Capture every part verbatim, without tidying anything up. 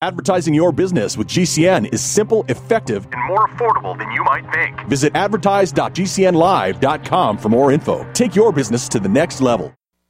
Advertising your business with G C N is simple, effective, and more affordable than you might think. Visit advertise dot g c n live dot com for more info. Take your business to the next level.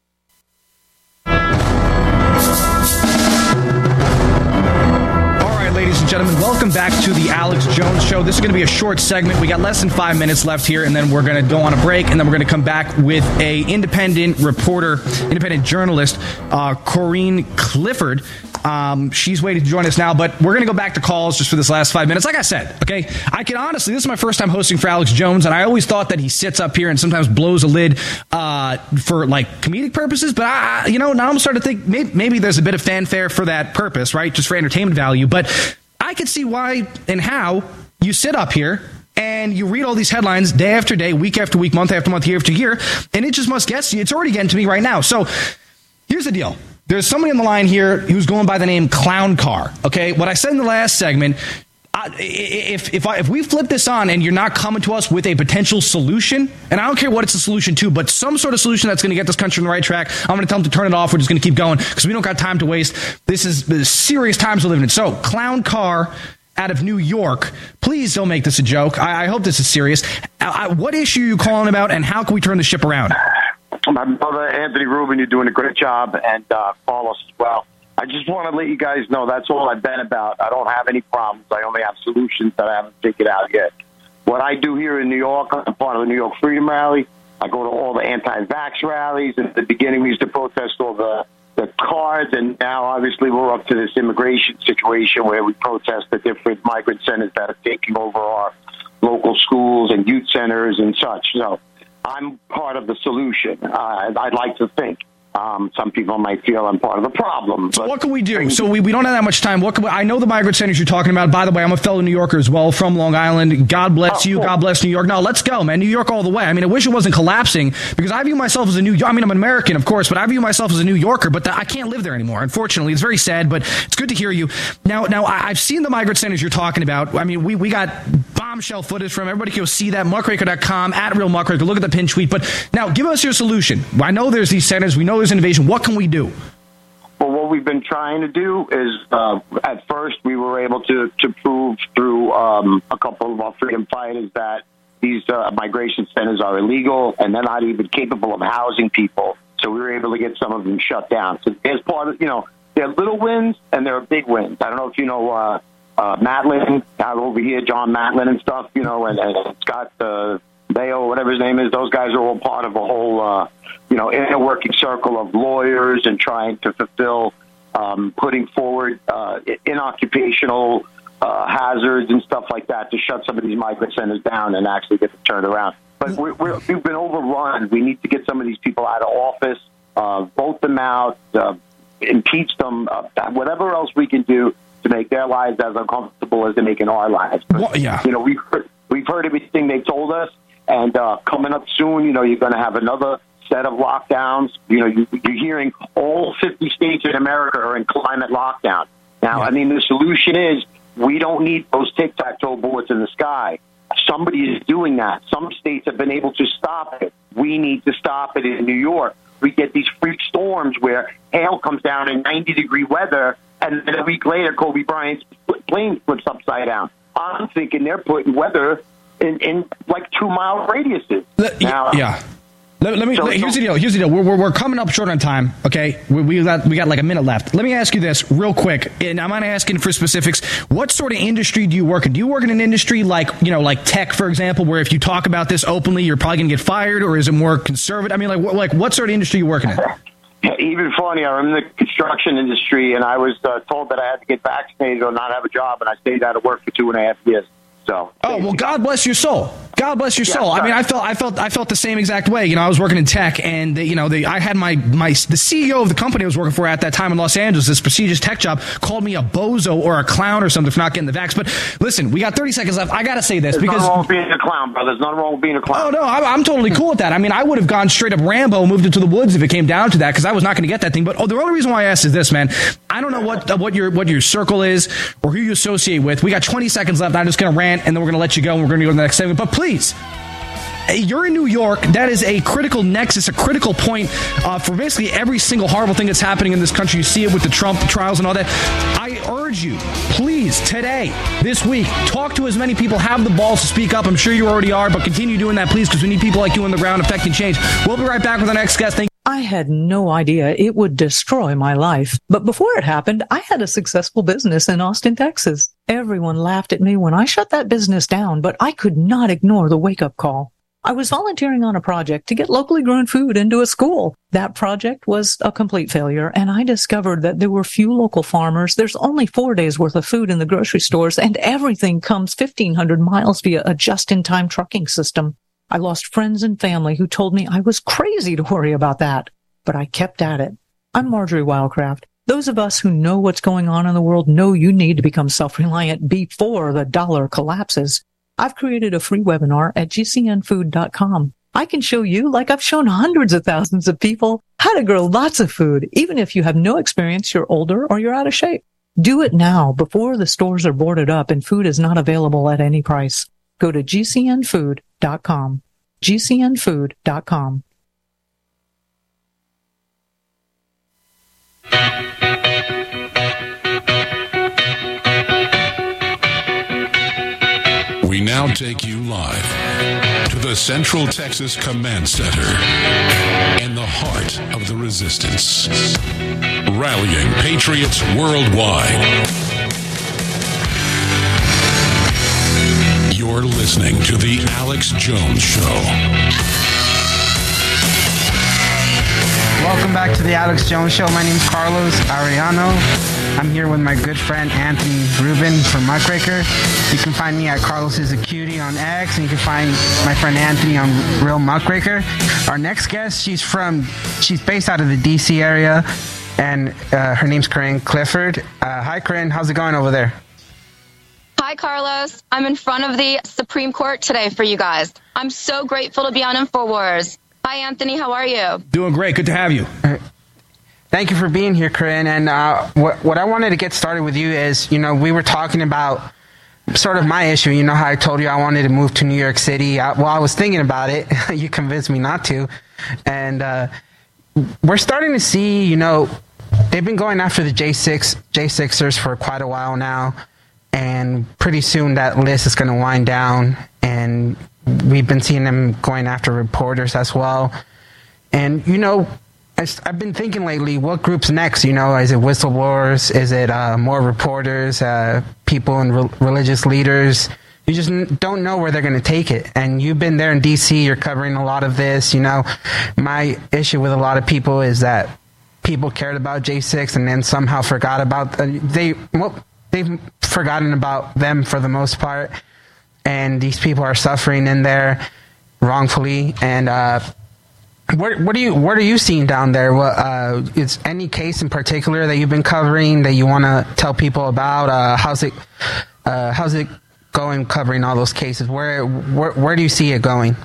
Ladies and gentlemen, welcome back to the Alex Jones Show. This is going to be a short segment. We got less than five minutes left here, and then we're going to go on a break, and then we're going to come back with a independent reporter, independent journalist, uh, Corinne Clifford. Um, she's waiting to join us now, but we're going to go back to calls just for this last five minutes. Like I said, okay, I can honestly, this is my first time hosting for Alex Jones, and I always thought that he sits up here and sometimes blows a lid uh, for like comedic purposes, but I, you know, now I'm starting to think maybe, maybe there's a bit of fanfare for that purpose, right? Just for entertainment value, but I can see why and how you sit up here and you read all these headlines day after day, week after week, month after month, year after year, and it just must get to you. It's already getting to me right now. So here's the deal. There's somebody on the line here who's going by the name Clown Car. Okay, what I said in the last segment, I, if if I, if we flip this on and you're not coming to us with a potential solution, and I don't care what it's a solution to, but some sort of solution that's going to get this country on the right track, I'm going to tell them to turn it off. We're just going to keep going because we don't got time to waste. This is the serious times we're living in. So, Clown Car out of New York, please don't make this a joke. I, I hope this is serious. I, I, what issue are you calling about, and how can we turn the ship around? My brother, Anthony Rubin, you're doing a great job, and uh, Carlos as well. I just want to let you guys know that's all I've been about. I don't have any problems. I only have solutions that I haven't figured out yet. What I do here in New York, I'm part of the New York Freedom Rally. I go to all the anti-vax rallies. At the beginning, we used to protest all the, the cards, and now, obviously, we're up to this immigration situation where we protest the different migrant centers that are taking over our local schools and youth centers and such. So I'm part of the solution. Uh, I'd like to think. Um, some people might feel I'm part of the problem. So what can we do? So we, we don't have that much time. What can we, I know the migrant centers you're talking about. By the way, I'm a fellow New Yorker as well from Long Island. God bless oh, you. Cool. God bless New York. No, let's go, man. New York all the way. I mean, I wish it wasn't collapsing because I view myself as a New Yorker. I mean, I'm an American, of course, but I view myself as a New Yorker. But the, I can't live there anymore. Unfortunately, it's very sad, but it's good to hear you. Now, now I, I've seen the migrant centers you're talking about. I mean, we, we got bombshell footage from everybody. Can go see that. Muckraker dot com, at Real Muckraker. Look at the pin tweet. But now, give us your solution. I know there's these centers. We know there's innovation. What can we do? Well, what we've been trying to do is, uh, at first, we were able to, to prove through um, a couple of our freedom fighters that these uh, migration centers are illegal and they're not even capable of housing people. So we were able to get some of them shut down. So there's part of, you know, there are little wins and there are big wins. I don't know if you know uh, uh, Matlin out over here, John Matlin and stuff, you know, and, and Scott uh, Baio, whatever his name is. Those guys are all part of a whole, uh, you know, inner working circle of lawyers and trying to fulfill, um, putting forward uh, inoccupational uh, hazards and stuff like that to shut some of these migrant centers down and actually get them turned around. But we're, we're, we've been overrun. We need to get some of these people out of office, uh, vote them out, uh, impeach them, uh, whatever else we can do to make their lives as uncomfortable as they're making our lives. But, well, yeah. You know, we've heard, we've heard everything they told us, and uh, coming up soon, you know, you're going to have another set of lockdowns. You know, you, you're hearing all fifty states in America are in climate lockdown. Now, yeah. I mean, the solution is we don't need those tic-tac-toe boards in the sky. Somebody is doing that. Some states have been able to stop it. We need to stop it in New York. We get these freak storms where hail comes down in ninety-degree weather, and then a week later, Kobe Bryant's plane flips upside down. I'm thinking they're putting weather in, in like two-mile radiuses. Now, yeah. Let, let me. So, let, here's so, the deal. Here's the deal. We're, we're, we're coming up short on time. Okay, we, we got we got like a minute left. Let me ask you this real quick, and I'm not asking for specifics. What sort of industry do you work in? Do you work in an industry like you know, like tech, for example, where if you talk about this openly, you're probably going to get fired, or is it more conservative? I mean, like what, like what sort of industry are you working in? Even funnier, I'm in the construction industry, and I was uh, told that I had to get vaccinated or not have a job, and I stayed out of work for two and a half years. So, oh well, God bless your soul. God bless your soul. Yeah, I mean, I felt, I felt, I felt the same exact way. You know, I was working in tech, and they, you know, they, I had my, my, the C E O of the company I was working for at that time in Los Angeles, this prestigious tech job, called me a bozo or a clown or something for not getting the vax. But listen, we got thirty seconds left. I got to say this There's because nothing wrong with being a clown, brother. There's nothing wrong with being a clown. Oh no, I'm, I'm totally cool with that. I mean, I would have gone straight up Rambo, moved into the woods if it came down to that, because I was not going to get that thing. But oh, the only reason why I asked is this, man. I don't know what uh, what your what your circle is or who you associate with. We got twenty seconds left. I'm just going to rant, and then we're going to let you go, and we're going to go to the next segment. But please, you're in New York. That is a critical nexus, a critical point uh, for basically every single horrible thing that's happening in this country. You see it with the Trump trials and all that. I urge you, please, today, this week, talk to as many people, have the balls to speak up. I'm sure you already are, but continue doing that, please, because we need people like you on the ground affecting change. We'll be right back with our next guest. Thank you. I had no idea it would destroy my life. But before it happened, I had a successful business in Austin, Texas. Everyone laughed at me when I shut that business down, but I could not ignore the wake-up call. I was volunteering on a project to get locally grown food into a school. That project was a complete failure, and I discovered that there were few local farmers. There's only four days worth of food in the grocery stores, and everything comes fifteen hundred miles via a just-in-time trucking system. I lost friends and family who told me I was crazy to worry about that, but I kept at it. I'm Marjorie Wildcraft. Those of us who know what's going on in the world know you need to become self-reliant before the dollar collapses. I've created a free webinar at G C N food dot com. I can show you, like I've shown hundreds of thousands of people, how to grow lots of food, even if you have no experience, you're older, or you're out of shape. Do it now before the stores are boarded up and food is not available at any price. Go to G C N food dot com. G C N food dot com. We now take you live to the Central Texas Command Center in the heart of the resistance, rallying patriots worldwide. You're listening to The Alex Jones Show. Welcome back to The Alex Jones Show. My name's Carlos Arellano. I'm here with my good friend Anthony Rubin from Muckraker. You can find me at Carlos is a Cutie on X, and you can find my friend Anthony on Real Muckraker. Our next guest, she's from, she's based out of the D C area, and uh, her name's Corinne Clifford. Uh, hi, Corinne. How's it going over there? Hi, Carlos. I'm in front of the Supreme Court today for you guys. I'm so grateful to be on InfoWars. Hi, Anthony. How are you? Doing great. Good to have you. Uh, Thank you for being here, Corinne. And uh, what, what I wanted to get started with you is, you know, we were talking about sort of my issue. You know how I told you I wanted to move to New York City? I, well, I was thinking about it. You convinced me not to. And uh, we're starting to see, you know, they've been going after the J six, J sixers for quite a while now. And pretty soon that list is going to wind down. And we've been seeing them going after reporters as well. And, you know, I've been thinking lately, what group's next? You know, is it whistleblowers? Is it uh, more reporters, uh, people and re- religious leaders? You just n- don't know where they're going to take it. And you've been there in D C, you're covering a lot of this. You know, my issue with a lot of people is that people cared about J six and then somehow forgot about, uh, they, well, they've forgotten about them for the most part. And these people are suffering in there wrongfully. And, uh, What, what are you What are you seeing down there? What, uh, is any case in particular that you've been covering that you want to tell people about? Uh, how's it uh, How's it going covering all those cases? Where, where Where do you see it going?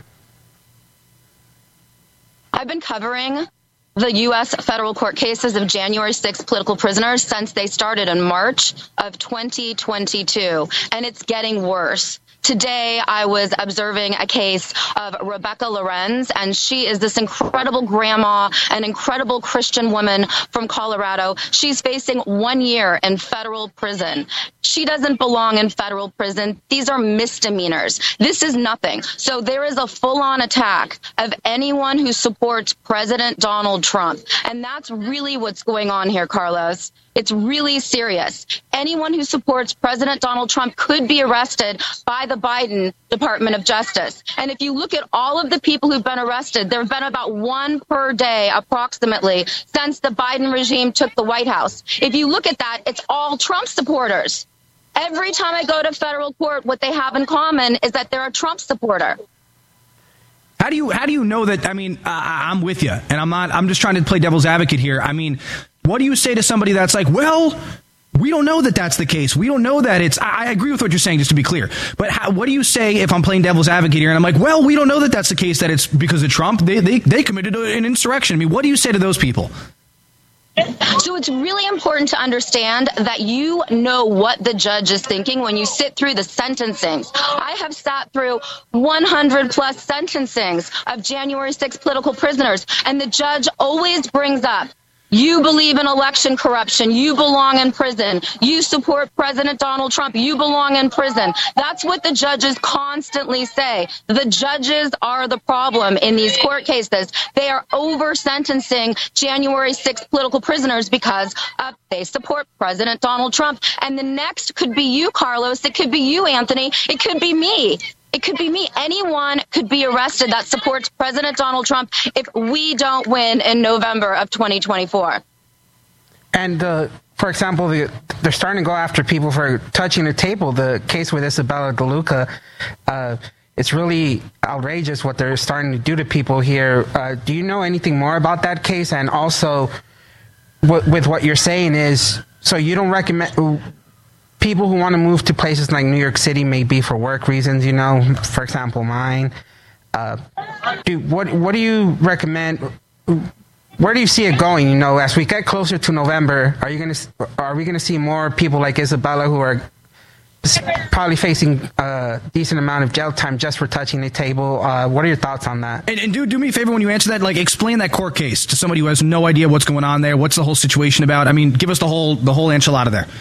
I've been covering the U S federal court cases of January sixth political prisoners since they started in March of twenty twenty-two, and it's getting worse. Today, I was observing a case of Rebecca Lorenz, and she is this incredible grandma, an incredible Christian woman from Colorado. She's facing one year in federal prison. She doesn't belong in federal prison. These are misdemeanors. This is nothing. So there is a full-on attack of anyone who supports President Donald Trump. And that's really what's going on here, Carlos. It's really serious. Anyone who supports President Donald Trump could be arrested by the Biden Department of Justice. And if you look at all of the people who've been arrested, there have been about one per day approximately since the Biden regime took the White House. If you look at that, it's all Trump supporters. Every time I go to federal court, what they have in common is that they're a Trump supporter. How do you how do you know that? I mean, uh, I'm with you, and I'm not. I'm just trying to play devil's advocate here. I mean, what do you say to somebody that's like, well, we don't know that that's the case. We don't know that it's. I, I agree with what you're saying, just to be clear. But how, what do you say if I'm playing devil's advocate here, and I'm like, well, we don't know that that's the case. That it's because of Trump. They they they committed an insurrection. I mean, what do you say to those people? So it's really important to understand that you know what the judge is thinking when you sit through the sentencings. I have sat through one hundred plus sentencings of January sixth political prisoners, and the judge always brings up, you believe in election corruption. You belong in prison. You support President Donald Trump. You belong in prison. That's what the judges constantly say. The judges are the problem in these court cases. They are over sentencing January sixth political prisoners because uh, they support President Donald Trump. And the next could be you, Carlos. It could be you, Anthony. It could be me. It could be me. Anyone could be arrested that supports President Donald Trump if we don't win in November of twenty twenty-four. And, uh, for example, the, they're starting to go after people for touching the table. The case with Isabella DeLuca, uh, it's really outrageous what they're starting to do to people here. Uh, do you know anything more about that case? And also, w- with what you're saying is, so you don't recommend... People who want to move to places like New York City may be for work reasons, you know, for example, mine. Uh, do, what, what do you recommend? Where do you see it going? You know, as we get closer to November, are you going to, are we going to see more people like Isabella who are probably facing a decent amount of jail time just for touching the table? Uh, what are your thoughts on that? And, and do, do me a favor when you answer that, like explain that court case to somebody who has no idea what's going on there. What's the whole situation about? I mean, give us the whole, the whole enchilada there.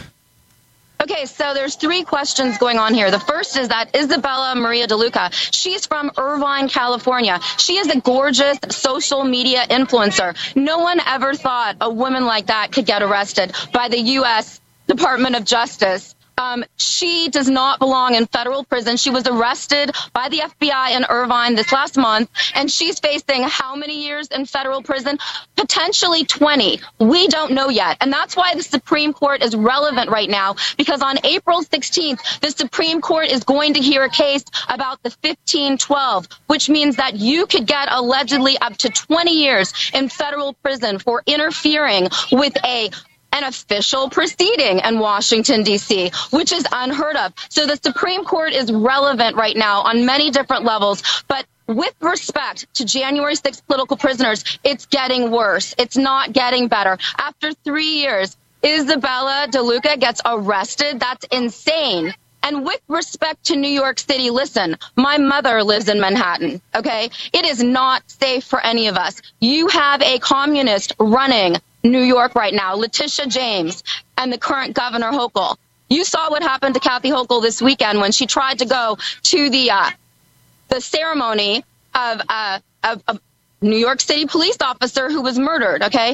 Okay, so there's three questions going on here. The first is that Isabella Maria DeLuca, she's from Irvine, California. She is a gorgeous social media influencer. No one ever thought a woman like that could get arrested by the U S Department of Justice. Um, she does not belong in federal prison. She was arrested by the F B I in Irvine this last month, and she's facing how many years in federal prison? Potentially twenty. We don't know yet. And that's why the Supreme Court is relevant right now, because on April sixteenth, the Supreme Court is going to hear a case about the fifteen twelve, which means that you could get allegedly up to twenty years in federal prison for interfering with a an official proceeding in Washington, D C, which is unheard of. So the Supreme Court is relevant right now on many different levels. But with respect to January sixth political prisoners, it's getting worse. It's not getting better. After three years, Isabella DeLuca gets arrested. That's insane. And with respect to New York City, listen, my mother lives in Manhattan, okay? It is not safe for any of us. You have a communist running New York right now, Letitia James, and the current Governor Hochul. You saw what happened to Kathy Hochul this weekend when she tried to go to the uh, the ceremony of, uh, of a New York City police officer who was murdered, okay?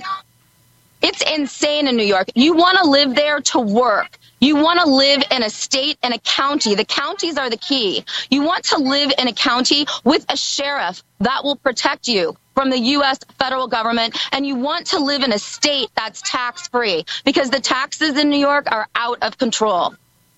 It's insane in New York. You want to live there to work. You want to live in a state and a county. The counties are the key. You want to live in a county with a sheriff that will protect you from the U S federal government, and you want to live in a state that's tax-free, because the taxes in New York are out of control.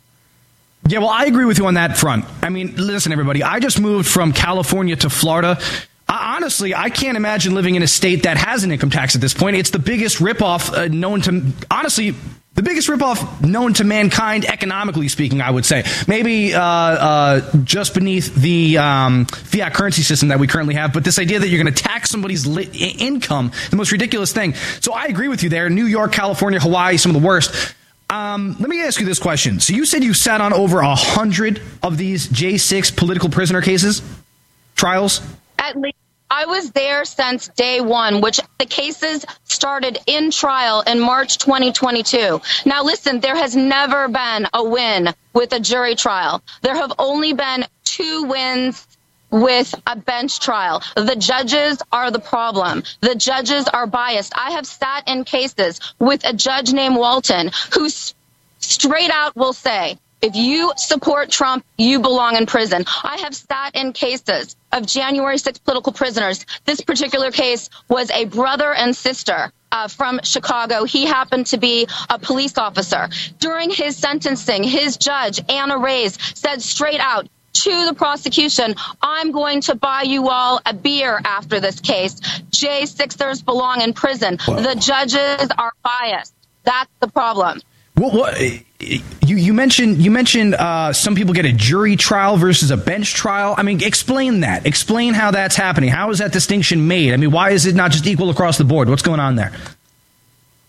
Yeah, well, I agree with you on that front. I mean, listen, everybody, I just moved from California to Florida. I, honestly, I can't imagine living in a state that has an income tax at this point. It's the biggest ripoff uh, known to, honestly, the biggest ripoff known to mankind, economically speaking, I would say. Maybe uh, uh, just beneath the um, fiat currency system that we currently have. But this idea that you're going to tax somebody's li- income, the most ridiculous thing. So I agree with you there. New York, California, Hawaii, some of the worst. Um, let me ask you this question. So you said you sat on over a hundred of these J six political prisoner cases, trials? At least. I was there since day one, which the cases started in trial in March twenty twenty-two. Now, listen, there has never been a win with a jury trial. There have only been two wins with a bench trial. The judges are the problem. The judges are biased. I have sat in cases with a judge named Walton who straight out will say, if you support Trump, you belong in prison. I have sat in cases of January sixth political prisoners. This particular case was a brother and sister uh, from Chicago. He happened to be a police officer. During his sentencing, his judge, Anna Reyes, said straight out to the prosecution, I'm going to buy you all a beer after this case. J sixers belong in prison. Wow. The judges are biased. That's the problem. What, what you you mentioned you mentioned uh, some people get a jury trial versus a bench trial. I mean, explain that. Explain how that's happening. How is that distinction made? I mean, why is it not just equal across the board? What's going on there?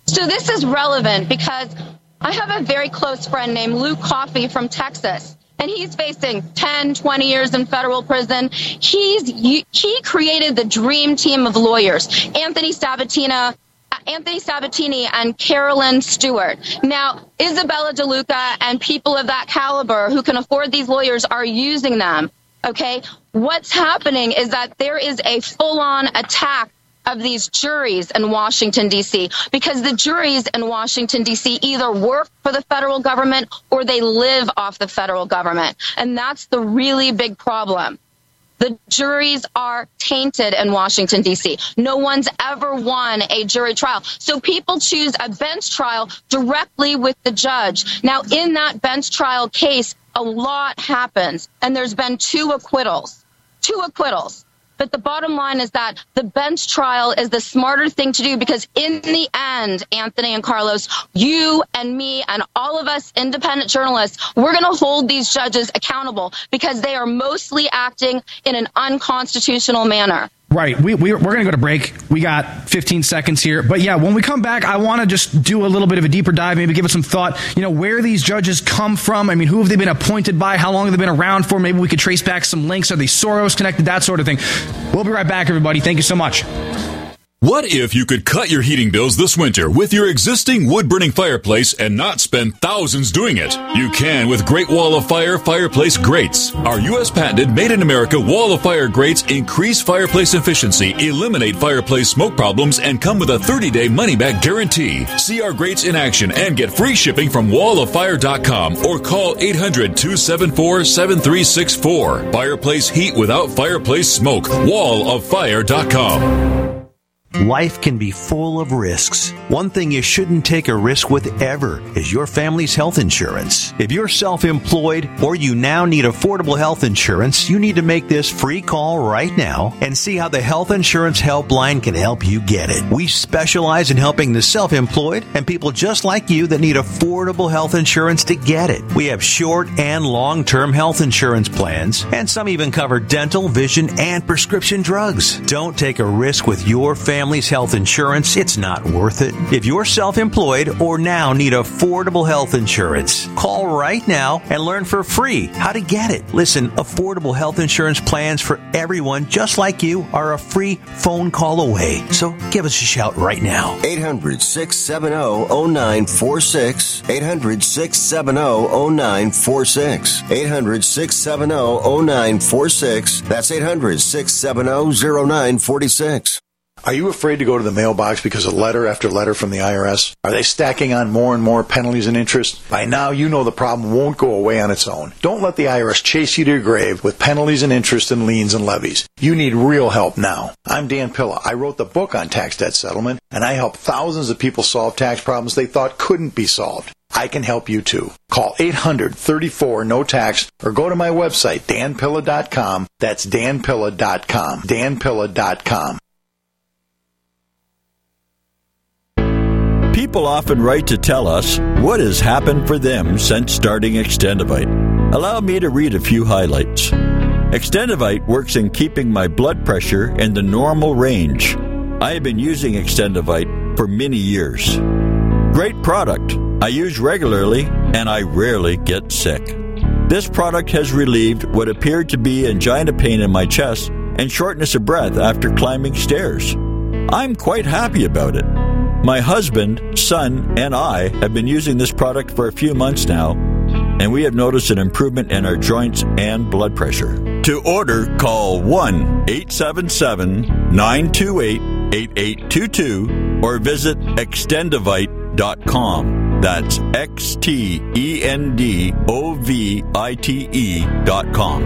So this is relevant because I have a very close friend named Luke Coffey from Texas, and he's facing ten, twenty years in federal prison. He's he created the dream team of lawyers, Anthony Sabatina, Anthony Sabatini and Carolyn Stewart. Now, Isabella DeLuca and people of that caliber who can afford these lawyers are using them. Okay, what's happening is that there is a full-on attack of these juries in Washington, D C, because the juries in Washington, D C either work for the federal government or they live off the federal government. And that's the really big problem. The juries are tainted in Washington, D C. No one's ever won a jury trial. So people choose a bench trial directly with the judge. Now, in that bench trial case, a lot happens, and there's been two acquittals. Two acquittals. But the bottom line is that the bench trial is the smarter thing to do because in the end, Anthony and Carlos, you and me and all of us independent journalists, we're going to hold these judges accountable because they are mostly acting in an unconstitutional manner. Right. We, we, we're going to go to break. We got fifteen seconds here. But yeah, when we come back, I want to just do a little bit of a deeper dive, maybe give it some thought, you know, where these judges come from. I mean, who have they been appointed by? How long have they been around for? Maybe we could trace back some links. Are they Soros connected? That sort of thing. We'll be right back, everybody. Thank you so much. What if you could cut your heating bills this winter with your existing wood-burning fireplace and not spend thousands doing it? You can with Great Wall of Fire fireplace grates. Our U S patented made-in-America Wall of Fire grates increase fireplace efficiency, eliminate fireplace smoke problems, and come with a thirty-day money-back guarantee. See our grates in action and get free shipping from wall of fire dot com or call eight hundred, two seven four, seven three six four. Fireplace heat without fireplace smoke. wall of fire dot com. Life can be full of risks. One thing you shouldn't take a risk with ever is your family's health insurance. If you're self-employed or you now need affordable health insurance, you need to make this free call right now and see how the Health Insurance Helpline can help you get it. We specialize in helping the self-employed and people just like you that need affordable health insurance to get it. We have short and long-term health insurance plans, and some even cover dental, vision, and prescription drugs. Don't take a risk with your family. Family's health insurance, it's not worth it. If you're self-employed or now need affordable health insurance, call right now and learn for free how to get it. Listen, affordable health insurance plans for everyone just like you are a free phone call away. So give us a shout right now. eight hundred, six seven zero, zero nine four six. eight hundred, six seven zero, zero nine four six. eight hundred, six seven zero, zero nine four six. That's eight hundred, six seven zero, zero nine four six. Are you afraid to go to the mailbox because of letter after letter from the I R S? Are they stacking on more and more penalties and interest? By now, you know the problem won't go away on its own. Don't let the I R S chase you to your grave with penalties and interest and liens and levies. You need real help now. I'm Dan Pilla. I wrote the book on tax debt settlement, and I help thousands of people solve tax problems they thought couldn't be solved. I can help you too. Call eight hundred, thirty-four, no tax or go to my website, dan pilla dot com. That's dan pilla dot com. dan pilla dot com. People often write to tell us what has happened for them since starting Extendivite. Allow me to read a few highlights. Extendivite works in keeping my blood pressure in the normal range. I have been using Extendivite for many years. Great product. I use regularly and I rarely get sick. This product has relieved what appeared to be angina pain in my chest and shortness of breath after climbing stairs. I'm quite happy about it. My husband, son, and I have been using this product for a few months now, and we have noticed an improvement in our joints and blood pressure. To order, call one eight seven seven, nine two eight, eight eight two two or visit extendivite dot com. That's X T E N D O V I T E dot com.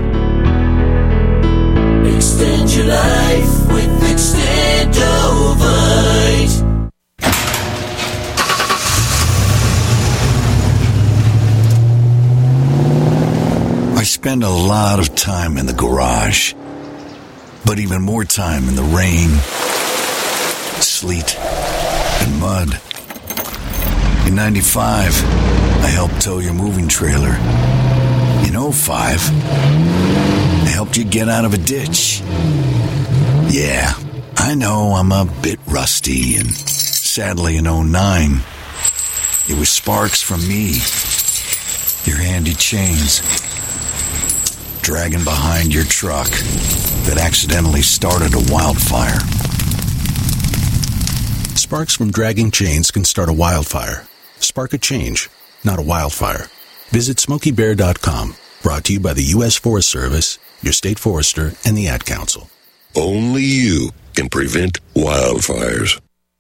Extend your life with Extendivite. I spend a lot of time in the garage, but even more time in the rain, sleet, and mud. In ninety-five, I helped tow your moving trailer. In oh five, I helped you get out of a ditch. Yeah, I know I'm a bit rusty and sadly, in oh nine, it was sparks from me, your handy chains, dragging behind your truck that accidentally started a wildfire. Sparks from dragging chains can start a wildfire. Spark a change, not a wildfire. Visit Smokey Bear dot com. Brought to you by the U S Forest Service, your state forester, and the Ad Council. Only you can prevent wildfires.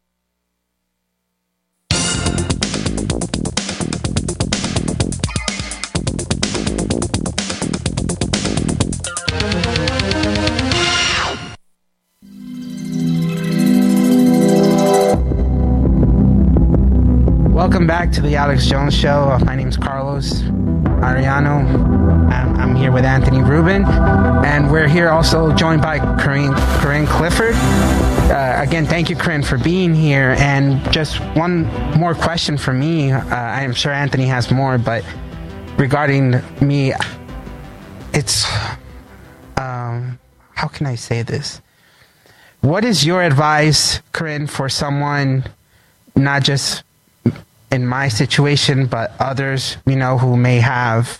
Welcome back to the Alex Jones Show. My name's Carlos Ariano. I'm, I'm here with Anthony Rubin, and we're here also joined by Corinne, Corinne Clifford. Uh, again, thank you, Corinne, for being here. And just one more question for me. Uh, I am sure Anthony has more, but regarding me, it's, um, how can I say this? What is your advice, Corinne, for someone, not just in my situation, but others, you know, who may have,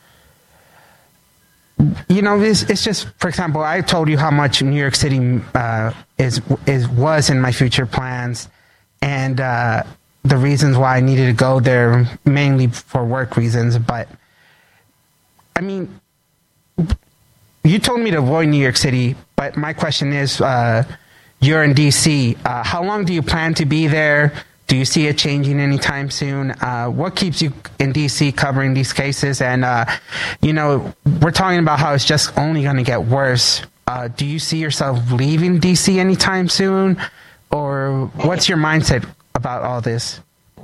you know, it's, it's just, for example, I told you how much New York City uh, is is was in my future plans, and uh, the reasons why I needed to go there, mainly for work reasons. But I mean, you told me to avoid New York City, but my question is, uh, you're in D C. Uh, how long do you plan to be there? Do you see it changing anytime soon? Uh, what keeps you in D C covering these cases? And, uh, you know, we're talking about how it's just only going to get worse. Uh, do you see yourself leaving D C anytime soon? Or what's your mindset about all this?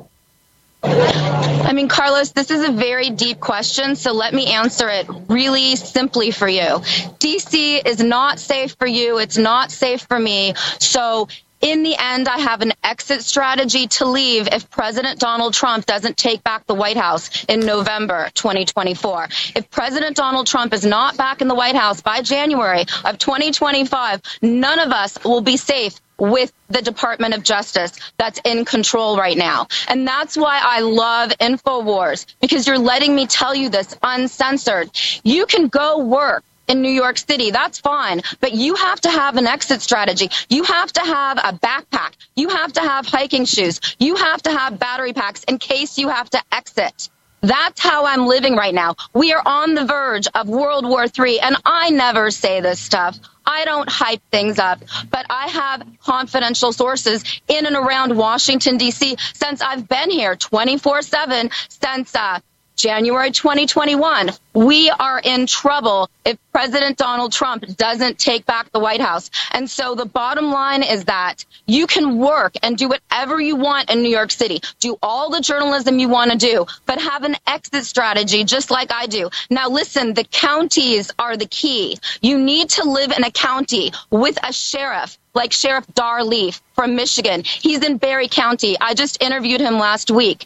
I mean, Carlos, this is a very deep question, so let me answer it really simply for you. D C is not safe for you. It's not safe for me. So in the end, I have an exit strategy to leave if President Donald Trump doesn't take back the White House in November twenty twenty-four. If President Donald Trump is not back in the White House by January of twenty twenty-five, none of us will be safe with the Department of Justice that's in control right now. And that's why I love InfoWars, because you're letting me tell you this uncensored. You can go work in New York City, that's fine, but you have to have an exit strategy. You have to have a backpack. You have to have hiking shoes. You have to have battery packs in case you have to exit. That's how I'm living right now. We are on the verge of World War Three, and I never say this stuff. I don't hype things up, but I have confidential sources in and around Washington, D C since I've been here twenty-four seven, since uh, January twenty twenty-one. We are in trouble if President Donald Trump doesn't take back the White House. And so the bottom line is that you can work and do whatever you want in New York City. Do all the journalism you want to do, but have an exit strategy just like I do. Now, listen, the counties are the key. You need to live in a county with a sheriff, like Sheriff Dar Leaf from Michigan. He's in Berry County. I just interviewed him last week.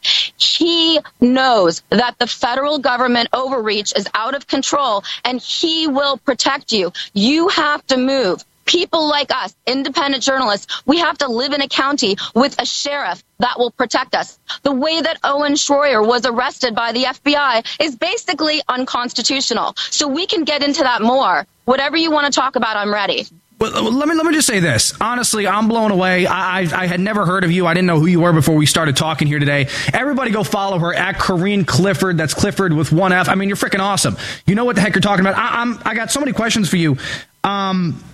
He knows that the federal government overreach is out of control, and he will protect you. You have to move. People like us, independent journalists, we have to live in a county with a sheriff that will protect us. The way that Owen Schroyer was arrested by the F B I is basically unconstitutional. So we can get into that more. Whatever you want to talk about, I'm ready. Well, let me let me just say this. Honestly, I'm blown away. I, I I had never heard of you. I didn't know who you were before we started talking here today. Everybody go follow her at Corinne Clifford. That's Clifford with one F. I mean, you're freaking awesome. You know what the heck you're talking about. I, I'm I got so many questions for you. Um,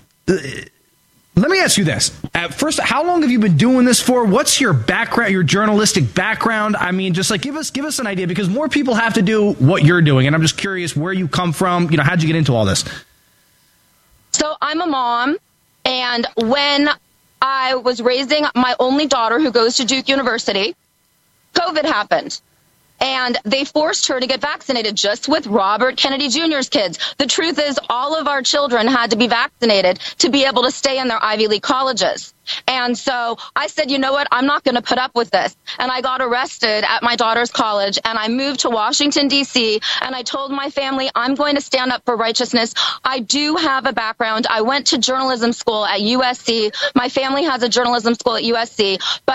let me ask you this. At first, how long have you been doing this for? What's your background, your journalistic background? I mean, just like give us give us an idea, because more people have to do what you're doing, and I'm just curious where you come from. You know, how'd you get into all this? So I'm a mom, and when I was raising my only daughter, who goes to Duke University, COVID happened. And they forced her to get vaccinated, just with Robert Kennedy Junior's kids. The truth is, all of our children had to be vaccinated to be able to stay in their Ivy League colleges. And so I said, you know what, I'm not going to put up with this. And I got arrested at my daughter's college, and I moved to Washington, D C, and I told my family, I'm going to stand up for righteousness. I do have a background. I went to journalism school at U S C. My family has a journalism school at U S C. But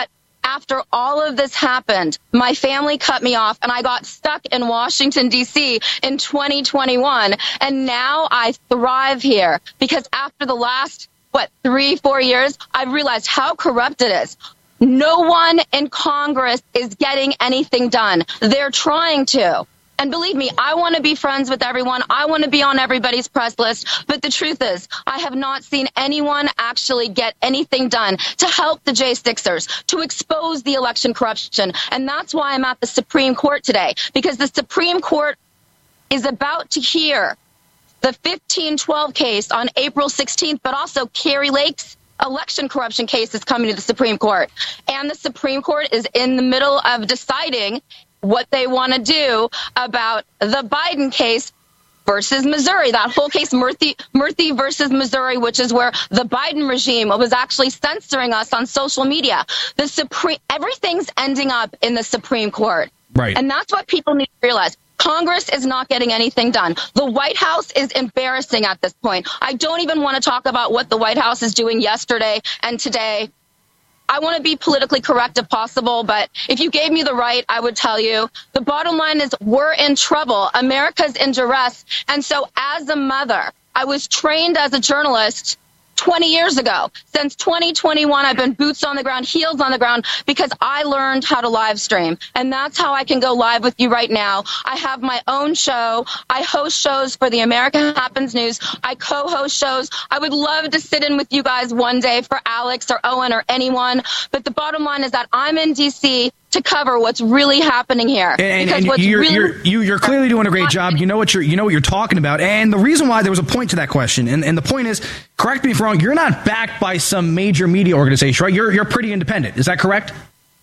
after all of this happened, my family cut me off and I got stuck in Washington, D C in twenty twenty-one. And now I thrive here because after the last, what, three, four years, I've realized how corrupt it is. No one in Congress is getting anything done. They're trying to. And believe me, I want to be friends with everyone. I want to be on everybody's press list. But the truth is, I have not seen anyone actually get anything done to help the J sixers, to expose the election corruption. And that's why I'm at the Supreme Court today, because the Supreme Court is about to hear the fifteen twelve case on April sixteenth, but also Kari Lake's election corruption case is coming to the Supreme Court. And the Supreme Court is in the middle of deciding what they want to do about the Biden case versus Missouri. That whole case, Murthy, Murthy versus Missouri, which is where the Biden regime was actually censoring us on social media. The Supreme, everything's ending up in the Supreme Court. Right. And that's what people need to realize. Congress is not getting anything done. The White House is embarrassing at this point. I don't even want to talk about what the White House is doing yesterday and today. I want to be politically correct if possible, but if you gave me the right, I would tell you the bottom line is we're in trouble. America's in duress. And so as a mother, I was trained as a journalist twenty years ago. Since twenty twenty-one, I've been boots on the ground, heels on the ground, because I learned how to live stream. And that's how I can go live with you right now. I have my own show. I host shows for the America Happens News. I co-host shows. I would love to sit in with you guys one day for Alex or Owen or anyone. But the bottom line is that I'm in D C to cover what's really happening here. And, because and what's you're, really you're, you, you're clearly doing a great job. You know what you're, you know what you're talking about. And the reason why there was a point to that question, and, and the point is, correct me if I'm wrong, you're not backed by some major media organization, right? You're, you're pretty independent. Is that correct?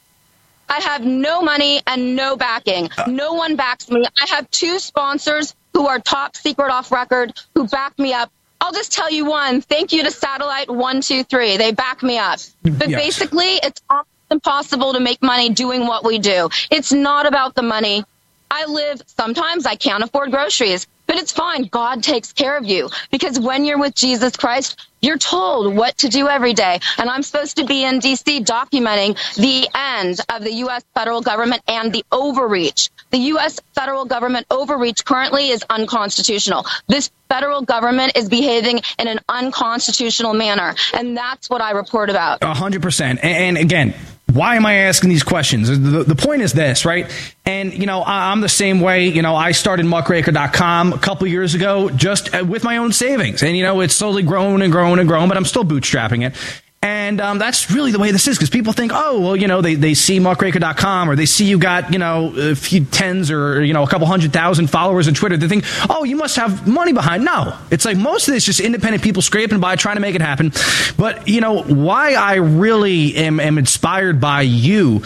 I have no money and no backing. No one backs me. I have two sponsors who are top secret off record who back me up. I'll just tell you one. Thank you to Satellite one two three. They back me up. But yes. Basically, it's impossible to make money doing what we do. It's not about the money. I live, sometimes I can't afford groceries, but it's fine. God takes care of you, because when you're with Jesus Christ, you're told what to do every day. And I'm supposed to be in D C documenting the end of the U S federal government and the overreach. The U S federal government overreach currently is unconstitutional. This federal government is behaving in an unconstitutional manner. And that's what I report about. A hundred percent. And again, why am I asking these questions? The, the point is this, right? And, you know, I'm the same way. You know, I started muckraker dot com a couple years ago just with my own savings. And, you know, it's slowly grown and grown and grown, but I'm still bootstrapping it. And um, that's really the way this is, because people think, oh, well, you know, they, they see muckraker dot com or they see you got, you know, a few tens or, you know, a couple hundred thousand followers on Twitter. They think, oh, you must have money behind. No, it's like most of this just independent people scraping by, trying to make it happen. But, you know, why I really am, am inspired by you.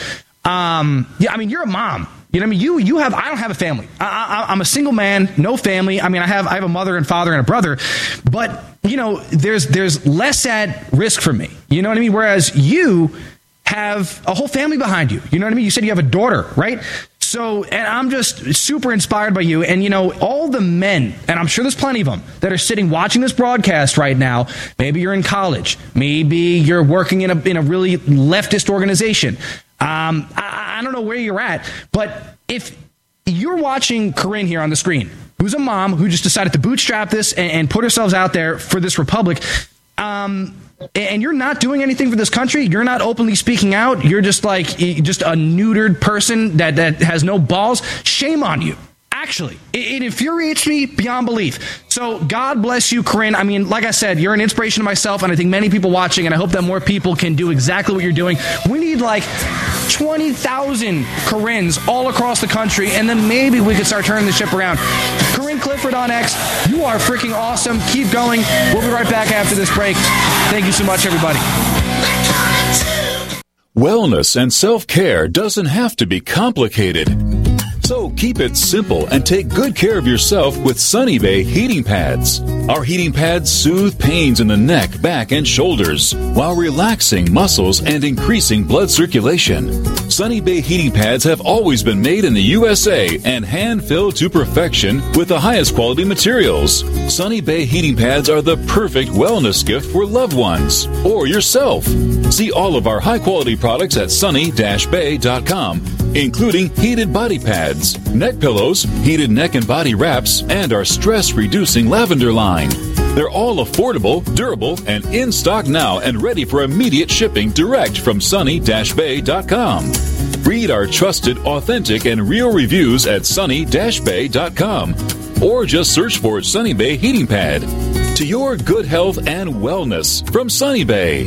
Um, yeah, I mean, you're a mom. You know what I mean? You, you have, I don't have a family. I, I, I'm a single man, no family. I mean, I have, I have a mother and father and a brother, but you know, there's, there's less at risk for me. You know what I mean? Whereas you have a whole family behind you. You know what I mean? You said you have a daughter, right? So, and I'm just super inspired by you. And, you know, all the men, and I'm sure there's plenty of them, that are sitting watching this broadcast right now. Maybe you're in college. Maybe you're working in a, in a really leftist organization. Um, I, I don't know where you're at, but if you're watching Corinne here on the screen, who's a mom who just decided to bootstrap this and, and put herself out there for this republic, um, and you're not doing anything for this country, you're not openly speaking out, you're just like just a neutered person that, that has no balls, shame on you. Actually, it, it infuriates me beyond belief. So God bless you, Corinne. I mean, like I said, you're an inspiration to myself, and I think many people watching, and I hope that more people can do exactly what you're doing. We need like twenty thousand Corinnes all across the country, and then maybe we could start turning the ship around. Corinne Clifford on X, you are freaking awesome. Keep going. We'll be right back after this break. Thank you so much, everybody. Wellness and self-care doesn't have to be complicated. So keep it simple and take good care of yourself with Sunny Bay heating pads. Our heating pads soothe pains in the neck, back, and shoulders while relaxing muscles and increasing blood circulation. Sunny Bay heating pads have always been made in the U S A and hand-filled to perfection with the highest quality materials. Sunny Bay heating pads are the perfect wellness gift for loved ones or yourself. See all of our high-quality products at sunny dash bay dot com, including heated body pads, neck pillows, heated neck and body wraps, and our stress-reducing lavender line. They're all affordable, durable, and in stock now and ready for immediate shipping direct from sunny dash bay dot com. Read our trusted, authentic, and real reviews at sunny dash bay dot com or just search for Sunny Bay Heating Pad. To your good health and wellness from Sunny Bay.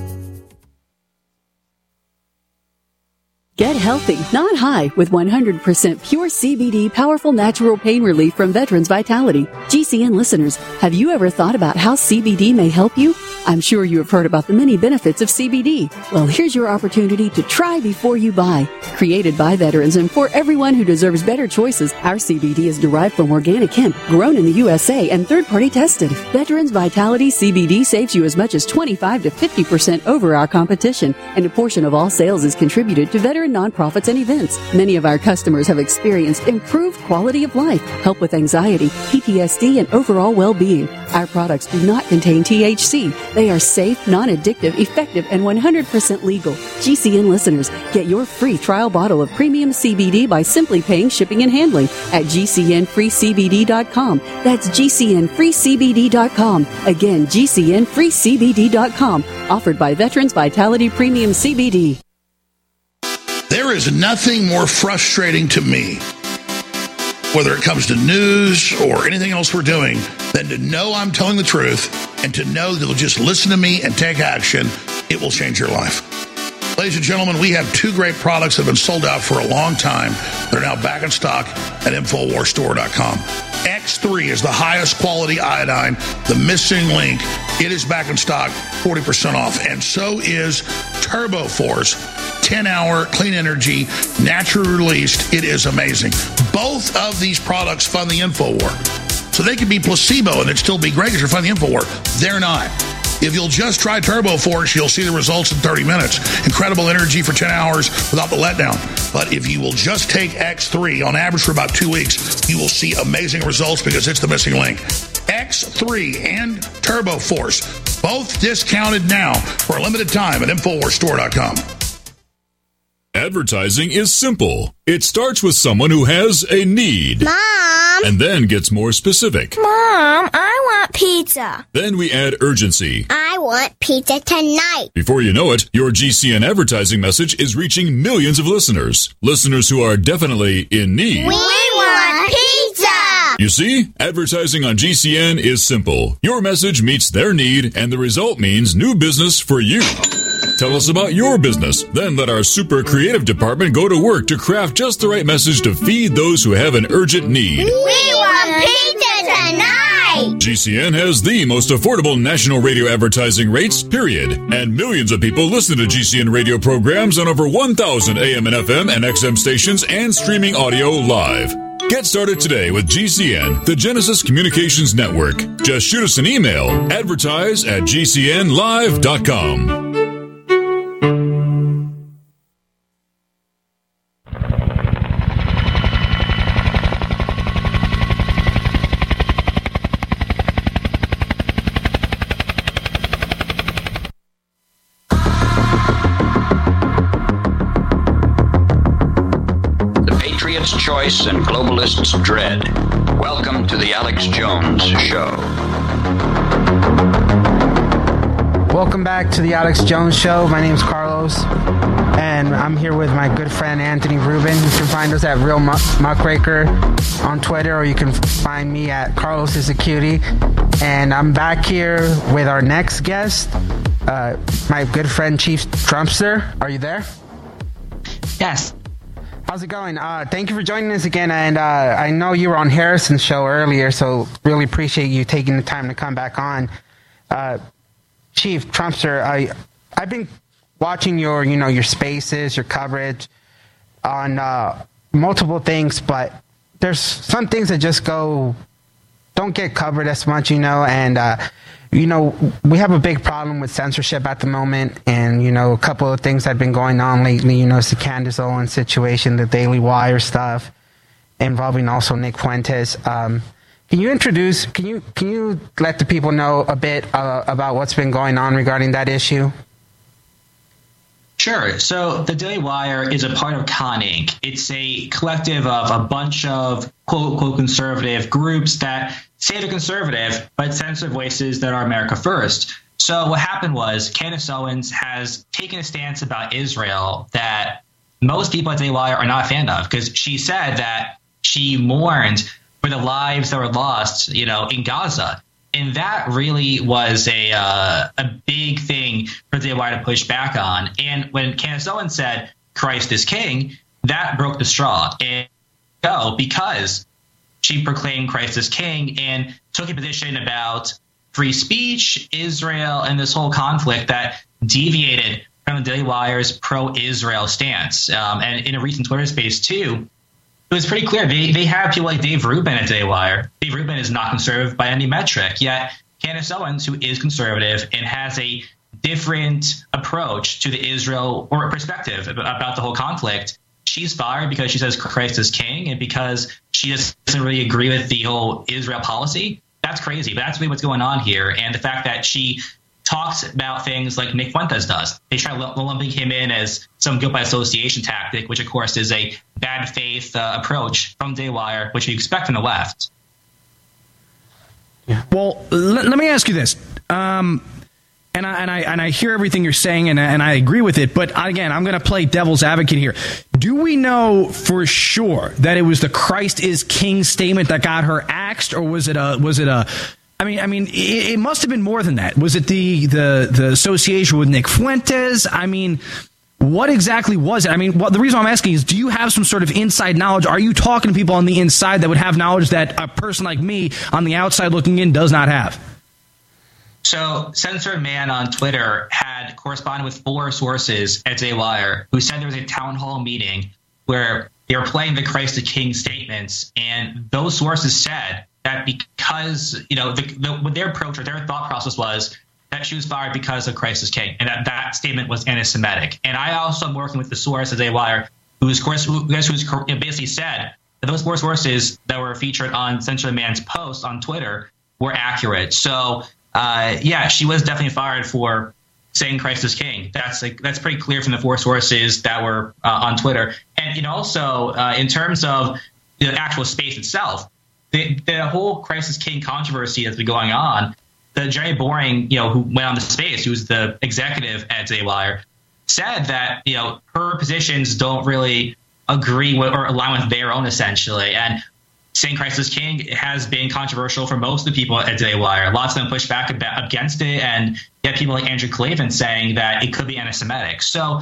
Get healthy, not high, with one hundred percent pure C B D powerful natural pain relief from Veterans Vitality. G C N listeners, have you ever thought about how C B D may help you? I'm sure you have heard about the many benefits of C B D. Well, here's your opportunity to try before you buy. Created by veterans and for everyone who deserves better choices, our C B D is derived from organic hemp, grown in the U S A and third-party tested. Veterans Vitality C B D saves you as much as twenty-five to fifty percent over our competition, and a portion of all sales is contributed to veteran nonprofits and events. Many of our customers have experienced improved quality of life, help with anxiety, P T S D, and overall well-being. Our products do not contain T H C. They are safe, non-addictive, effective, and one hundred percent legal. G C N listeners, get your free trial bottle of premium C B D by simply paying shipping and handling at G C N free C B D dot com. That's G C N free C B D dot com. Again, G C N free C B D dot com. Offered by Veterans Vitality Premium C B D. There is nothing more frustrating to me, whether it comes to news or anything else we're doing, than to know I'm telling the truth and to know that you'll just listen to me and take action. It will change your life. Ladies and gentlemen, we have two great products that have been sold out for a long time. They're now back in stock at Infowars Store dot com. X three is the highest quality iodine, the missing link. It is back in stock, forty percent off. And so is Turbo Force, ten hour clean energy, naturally released. It is amazing. Both of these products fund the InfoWar. So they could be placebo and it'd still be great because you're funding the InfoWar. They're not. If you'll just try Turbo Force, you'll see the results in thirty minutes. Incredible energy for ten hours without the letdown. But if you will just take X three on average for about two weeks, you will see amazing results because it's the missing link. X three and Turbo Force, both discounted now for a limited time at Infowars Store dot com. Advertising is simple. It starts with someone who has a need. Mom! And then gets more specific. Mom, I want pizza. Then we add urgency. I want pizza tonight. Before you know it, your G C N advertising message is reaching millions of listeners. Listeners who are definitely in need. We want pizza! You see, advertising on G C N is simple. Your message meets their need, and the result means new business for you. Tell us about your business. Then let our super creative department go to work to craft just the right message to feed those who have an urgent need. We want pizza tonight! G C N has the most affordable national radio advertising rates, period. And millions of people listen to G C N radio programs on over one thousand A M and F M and X M stations and streaming audio live. Get started today with G C N, the Genesis Communications Network. Just shoot us an email, advertise at G C N live dot com. Choice and globalists' dread. Welcome to the Alex Jones Show. Welcome back to the Alex Jones Show. My name's Carlos, and I'm here with my good friend Anthony Rubin. You can find us at Real Muckraker on Twitter, or you can find me at Carlos is a Cutie. And I'm back here with our next guest, uh, my good friend Chief Trumpster. Are you there? Yes. How's it going? Uh, thank you for joining us again. And uh, I know you were on Harrison's show earlier, so really appreciate you taking the time to come back on. Uh, Chief Trumpster, I, I've been watching your, you know, your spaces, your coverage on uh, multiple things, but there's some things that just go, don't get covered as much, you know, and, uh, you know, we have a big problem with censorship at the moment, and, you know, a couple of things that have been going on lately, you know, it's the Candace Owens situation, the Daily Wire stuff, involving also Nick Fuentes. Um, can you introduce, can you, can you let the people know a bit uh, about what's been going on regarding that issue? Sure. So the Daily Wire is a part of Con Incorporated. It's a collective of a bunch of quote-unquote conservative groups that say they're conservative, but censor voices that are America first. So what happened was Candace Owens has taken a stance about Israel that most people at Daily Wire are not a fan of, because she said that she mourned for the lives that were lost, you know, in Gaza. And that really was a uh, a big thing for the Daily Wire to push back on. And when Candace Owens said, Christ is king, that broke the straw. And go because she proclaimed Christ as king and took a position about free speech, Israel, and this whole conflict that deviated from the Daily Wire's pro-Israel stance. Um, and in a recent Twitter space, too, it was pretty clear. They they have people like Dave Rubin at Daily Wire. Dave Rubin is not conservative by any metric, yet Candace Owens, who is conservative and has a different approach to the Israel or perspective about the whole conflict, she's fired because she says Christ is king and because she doesn't really agree with the whole Israel policy. That's crazy, but that's really what's going on here. And the fact that she talks about things like Nick Fuentes does. They try lumping him in as some guilt by association tactic, which, of course, is a bad faith uh, approach from Daily Wire, which you expect from the left. Yeah. Well, let, let me ask you this. Um, and I and I and I hear everything you're saying, and and I agree with it. But again, I'm going to play devil's advocate here. Do we know for sure that it was the Christ is King statement that got her axed, or was it a was it a I mean, I mean, it, it must have been more than that. Was it the the the association with Nick Fuentes? I mean, what exactly was it? I mean, what, the reason I'm asking is, do you have some sort of inside knowledge? Are you talking to people on the inside that would have knowledge that a person like me on the outside looking in does not have? So, Censored Man on Twitter had corresponded with four sources at Daily Wire who said there was a town hall meeting where they were playing the Christ the King statements, and those sources said that because, you know, the, the, what their approach or their thought process was that she was fired because of Christ is king, and that that statement was anti-Semitic. And I also am working with the source at Daily Wire, who's course who who's basically said that those four sources that were featured on Censored Man's post on Twitter were accurate. So, uh, yeah, she was definitely fired for saying Christ is king. That's like that's pretty clear from the four sources that were uh, on Twitter. And you know, also uh, in terms of the actual space itself, the, the whole Christ is king controversy that's been going on. The Jerry Boring, you know, who went on the space, who's the executive at Daily Wire, said that, you know, her positions don't really agree with or align with their own, essentially. And saying Christ is king has been controversial for most of the people at Daily Wire. Lots of them push back against it, and you have people like Andrew Klavan saying that it could be anti-Semitic. So,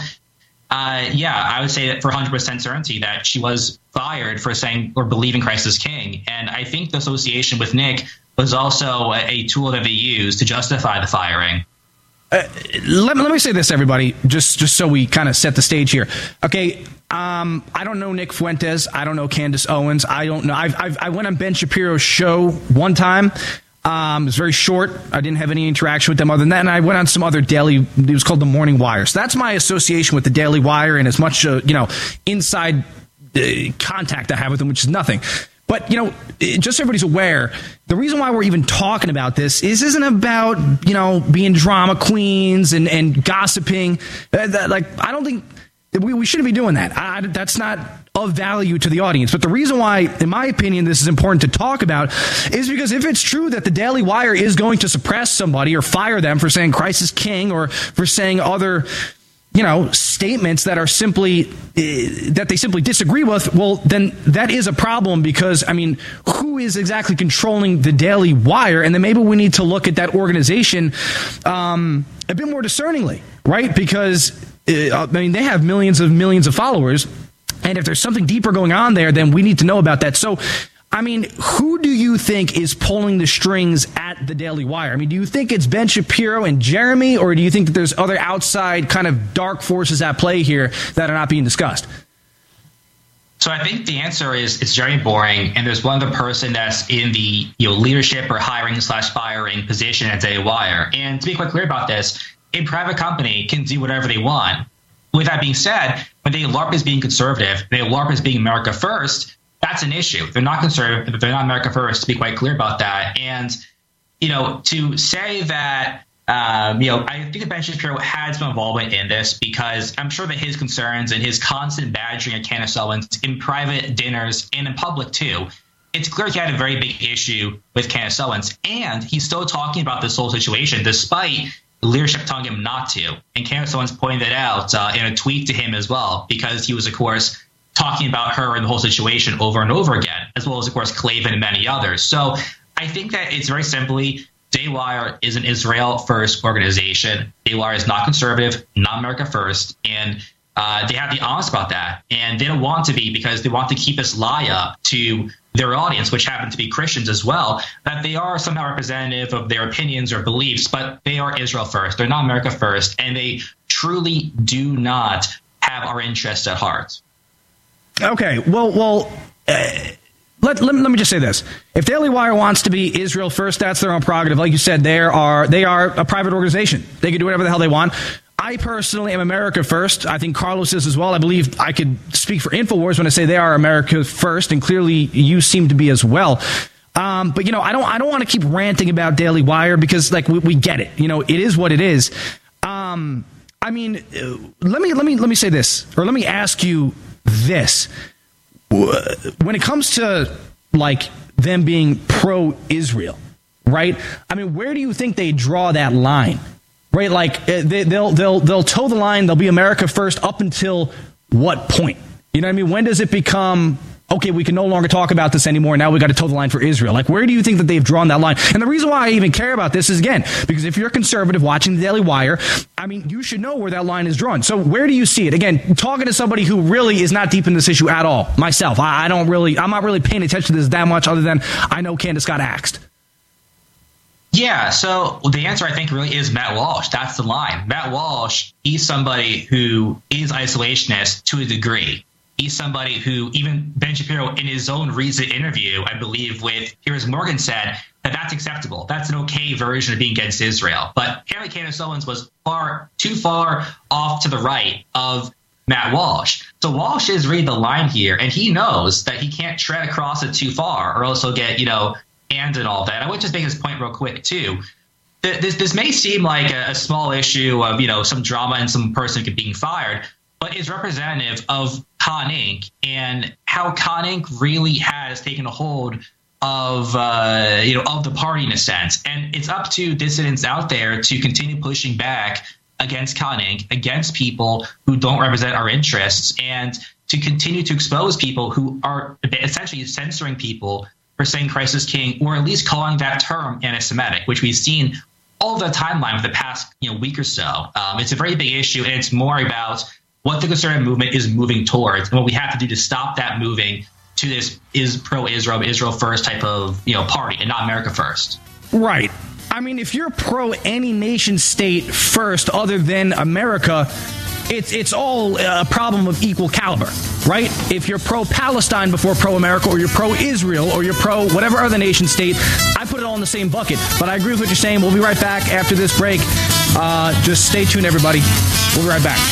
uh, yeah, I would say that for one hundred percent certainty that she was fired for saying or believing Christ is king. And I think the association with Nick was also a, a tool that they used to justify the firing. Uh, let, let me say this, everybody, just just so we kind of set the stage here. Okay, um, I don't know Nick Fuentes. I don't know Candace Owens. I don't know. I've, I've, I went on Ben Shapiro's show one time. Um, it was very short. I didn't have any interaction with them other than that. And I went on some other daily, it was called the Morning Wire. So that's my association with the Daily Wire and as much, uh, you know, inside uh, contact I have with them, which is nothing. But, you know, just so everybody's aware, the reason why we're even talking about this is isn't about, you know, being drama queens and, and gossiping. Uh, that, like, I don't think we, we shouldn't be doing that. I, that's not of value to the audience. But the reason why, in my opinion, this is important to talk about is because if it's true that the Daily Wire is going to suppress somebody or fire them for saying Christ is king or for saying other, you know, statements that are simply, uh, that they simply disagree with, well, then that is a problem because, I mean, who is exactly controlling the Daily Wire? And then maybe we need to look at that organization um, a bit more discerningly, right? Because, uh, I mean, they have millions of millions of followers. And if there's something deeper going on there, then we need to know about that. So, I mean, who do you think is pulling the strings at the Daily Wire? I mean, do you think it's Ben Shapiro and Jeremy, or do you think that there's other outside kind of dark forces at play here that are not being discussed? So So I think the answer is it's very boring, and there's one other person that's in the you know leadership or hiring slash firing position at Daily Wire. And to be quite clear about this, a private company can do whatever they want. With that being said, when they LARP is being conservative, they LARP is being America first, that's an issue. They're not conservative, they're not America first, to be quite clear about that. And, you know, to say that, um, you know, I think that Ben Shapiro had some involvement in this because I'm sure that his concerns and his constant badgering of Candace Owens in private dinners and in public too, it's clear he had a very big issue with Candace Owens. And he's still talking about this whole situation despite leadership telling him not to. And Candace Owens pointed it out uh, in a tweet to him as well, because he was, of course, talking about her and the whole situation over and over again, as well as, of course, Klavan and many others. So I think that it's very simply, Daily Wire is an Israel first organization. Daily Wire is not conservative, not America first. And uh, they have to be honest about that. And they don't want to be because they want to keep this lie up to their audience, which happen to be Christians as well, that they are somehow representative of their opinions or beliefs, but they are Israel first. They're not America first, and they truly do not have our interests at heart. Okay, well, well, uh, let, let, let me just say this. If Daily Wire wants to be Israel first, that's their own prerogative. Like you said, they are they are a private organization. They can do whatever the hell they want. I personally am America first. I think Carlos is as well. I believe I could speak for InfoWars when I say they are America first, and clearly you seem to be as well. Um, but, you know, I don't I don't want to keep ranting about Daily Wire because, like, we, we get it. You know, it is what it is. Um, I mean, uh, let me let me let me say this, or let me ask you this. When it comes to, like, them being pro-Israel, right? I mean, where do you think they draw that line? Right, like they, they'll they'll they'll toe the line. They'll be America first up until what point? You know what I mean? When does it become okay? We can no longer talk about this anymore. Now we got to toe the line for Israel. Like, where do you think that they've drawn that line? And the reason why I even care about this is, again, because if you're a conservative watching the Daily Wire, I mean, you should know where that line is drawn. So where do you see it? Again, talking to somebody who really is not deep in this issue at all. Myself, I, I don't really, I'm not really paying attention to this that much, other than I know Candace got axed. Yeah, so the answer, I think, really is Matt Walsh. That's the line. Matt Walsh, he's somebody who is isolationist to a degree. He's somebody who, even Ben Shapiro, in his own recent interview, I believe, with Piers Morgan, said that that's acceptable. That's an okay version of being against Israel. But apparently Candace Owens was far too far off to the right of Matt Walsh. So Walsh is reading the line here, and he knows that he can't tread across it too far, or else he'll get, you know, and and all that. I would just make this point real quick too. This this may seem like a, a small issue of, you know, some drama and some person being fired, but is representative of Con Incorporated and how Con Incorporated really has taken a hold of uh, you know of the party in a sense. And it's up to dissidents out there to continue pushing back against Con Incorporated, against people who don't represent our interests, and to continue to expose people who are essentially censoring people for saying Christ is king, or at least calling that term anti-Semitic, which we've seen all the timeline of the past you know week or so. Um, it's a very big issue, and it's more about what the conservative movement is moving towards and what we have to do to stop that moving to this is pro-Israel, Israel first type of you know party, and not America first. Right. I mean, if you're pro any nation state first other than America, it's it's all a problem of equal caliber, right? If you're pro-Palestine before pro-America, or you're pro-Israel, or you're pro whatever other nation state, I put it all in the same bucket. But I agree with what you're saying. We'll be right back after this break. Uh, just stay tuned, everybody. We'll be right back.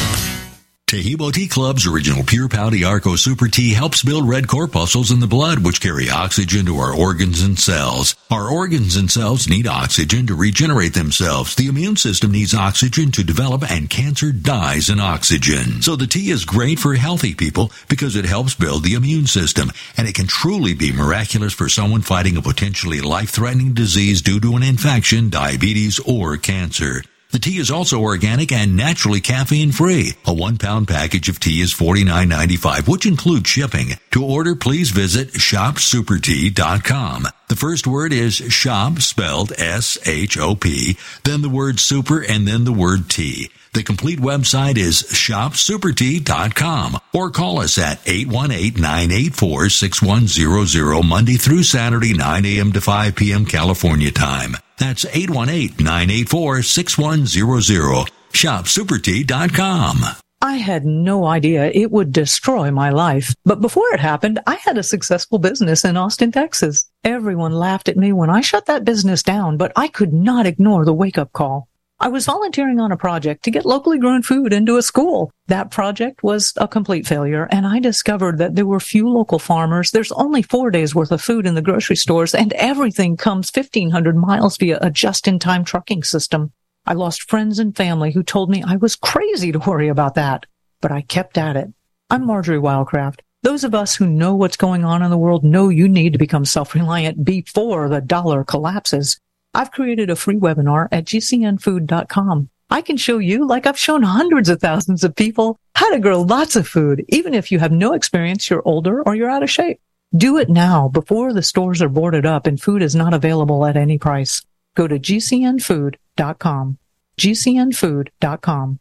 Tahibo Tea Club's original Pure Pouty Arco Super Tea helps build red corpuscles in the blood, which carry oxygen to our organs and cells. Our organs and cells need oxygen to regenerate themselves. The immune system needs oxygen to develop, and cancer dies in oxygen. So the tea is great for healthy people because it helps build the immune system, and it can truly be miraculous for someone fighting a potentially life-threatening disease due to an infection, diabetes, or cancer. The tea is also organic and naturally caffeine-free. A one-pound package of tea is forty-nine ninety-five, which includes shipping. To order, please visit shop super tea dot com. The first word is shop, spelled S H O P, then the word super, and then the word tea. The complete website is shop super tea dot com, or call us at eight one eight, nine eight four, six one zero zero Monday through Saturday, nine a.m. to five p.m. California time. That's eight one eight, nine eight four, six one zero zero. shop super tea dot com. I had no idea it would destroy my life. But before it happened, I had a successful business in Austin, Texas. Everyone laughed at me when I shut that business down, but I could not ignore the wake-up call. I was volunteering on a project to get locally grown food into a school. That project was a complete failure, and I discovered that there were few local farmers. There's only four days worth of food in the grocery stores, and everything comes fifteen hundred miles via a just-in-time trucking system. I lost friends and family who told me I was crazy to worry about that, but I kept at it. I'm Marjorie Wildcraft. Those of us who know what's going on in the world know you need to become self-reliant before the dollar collapses. I've created a free webinar at G C N food dot com. I can show you, like I've shown hundreds of thousands of people, how to grow lots of food, even if you have no experience, you're older, or you're out of shape. Do it now before the stores are boarded up and food is not available at any price. Go to G C N food dot com. G C N food dot com.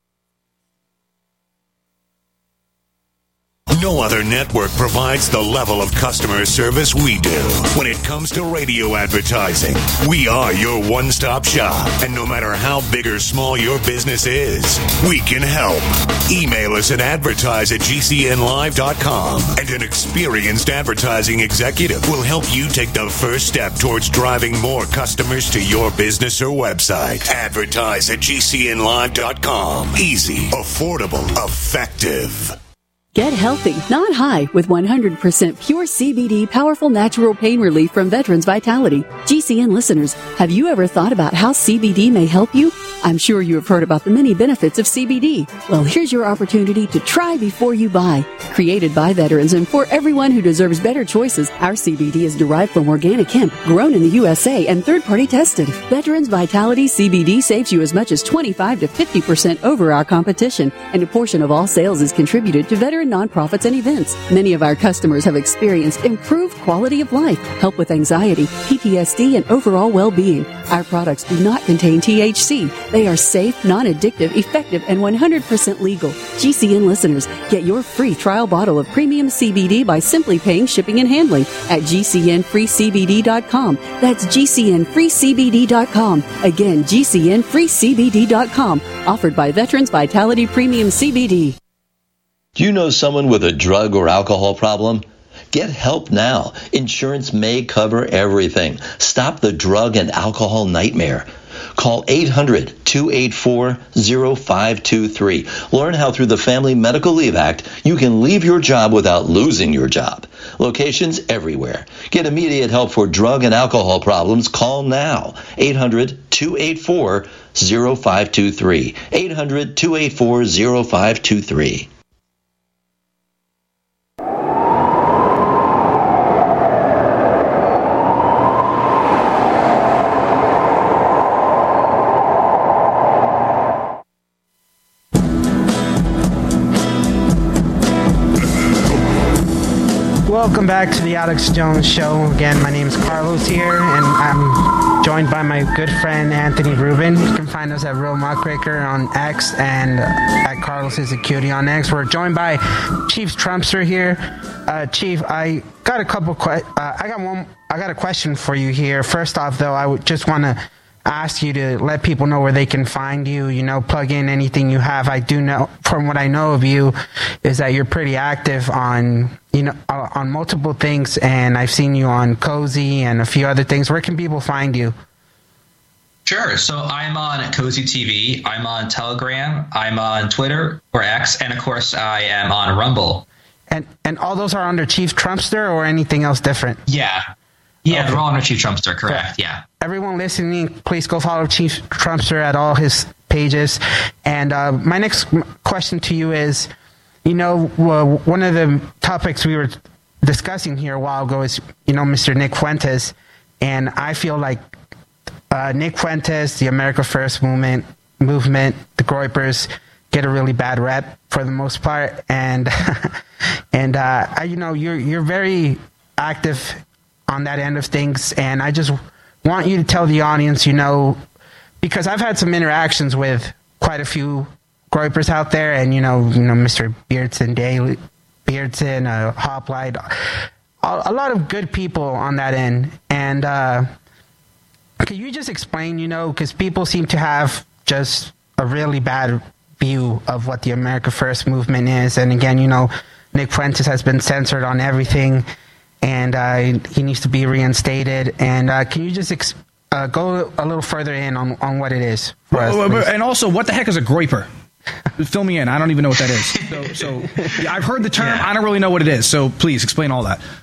No other network provides the level of customer service we do. When it comes to radio advertising, we are your one-stop shop. And no matter how big or small your business is, we can help. Email us at advertise at G C N live dot com, and an experienced advertising executive will help you take the first step towards driving more customers to your business or website. Advertise at G C N live dot com. Easy, affordable, effective. Get healthy, not high, with one hundred percent pure C B D powerful natural pain relief from Veterans Vitality. G C N listeners, have you ever thought about how C B D may help you? I'm sure you have heard about the many benefits of C B D. Well, here's your opportunity to try before you buy. Created by veterans and for everyone who deserves better choices, our C B D is derived from organic hemp, grown in the U S A and third-party tested. Veterans Vitality C B D saves you as much as twenty-five to fifty percent over our competition, and a portion of all sales is contributed to veteran nonprofits and events. Many of our customers have experienced improved quality of life, help with anxiety, P T S D, and overall well-being. Our products do not contain T H C. They are safe, non-addictive, effective, and one hundred percent legal. G C N listeners, get your free trial bottle of premium C B D by simply paying shipping and handling at G C N free C B D dot com. That's G C N free C B D dot com. Again, G C N free C B D dot com. Offered by Veterans Vitality Premium C B D. Do you know someone with a drug or alcohol problem? Get help now. Insurance may cover everything. Stop the drug and alcohol nightmare. Call eight hundred, two eight four, zero five two three. Learn how through the Family Medical Leave Act you can leave your job without losing your job. Locations everywhere. Get immediate help for drug and alcohol problems. Call now. eight hundred, two eight four, zero five two three. eight hundred, two eight four, zero five two three. Welcome back to the Alex Jones Show. Again, my name is Carlos here, and I'm joined by my good friend Anthony Rubin. You can find us at Real Muckraker on X and at Carlos is a Cutie on X. We're joined by Chief Trumpster here. Uh, Chief, I got a couple. Que- uh, I got one. I got a question for you here. First off, though, I would just want to ask you to let people know where they can find you, you know, plug in anything you have. I do know, from what I know of you, is that you're pretty active on, you know, on multiple things, and I've seen you on Cozy and a few other things. Where can people find you? Sure. So I'm on Cozy T V. I'm on Telegram. I'm on Twitter or X. And, of course, I am on Rumble. And and all those are under Chief Trumpster or anything else different? Yeah. Yeah, Okay. they're all under Chief Trumpster, correct, So, yeah. Everyone listening, please go follow Chief Trumpster at all his pages. And uh, my next question to you is, you know, well, one of the topics we were discussing here a while ago is, you know, Mister Nick Fuentes. And I feel like uh, Nick Fuentes, the America First movement, movement, the Groypers, get a really bad rep for the most part. And, and uh, I, you know, you're you're very active on that end of things, and I just want you to tell the audience, you know, because I've had some interactions with quite a few Groypers out there, and you know, you know, Mister Beardson, Daly, Beardson, uh, Hoplite, a, a lot of good people on that end. And uh, can you just explain, you know, because people seem to have just a really bad view of what the America First movement is. And again, you know, Nick Fuentes has been censored on everything, and uh, he needs to be reinstated. And uh, can you just ex- uh, go a little further in on, on what it is for well, us, and also, what the heck is a groiper? Fill me in. I don't even know what that is. So, so yeah, I've heard the term. Yeah. I don't really know what it is. So please explain all that.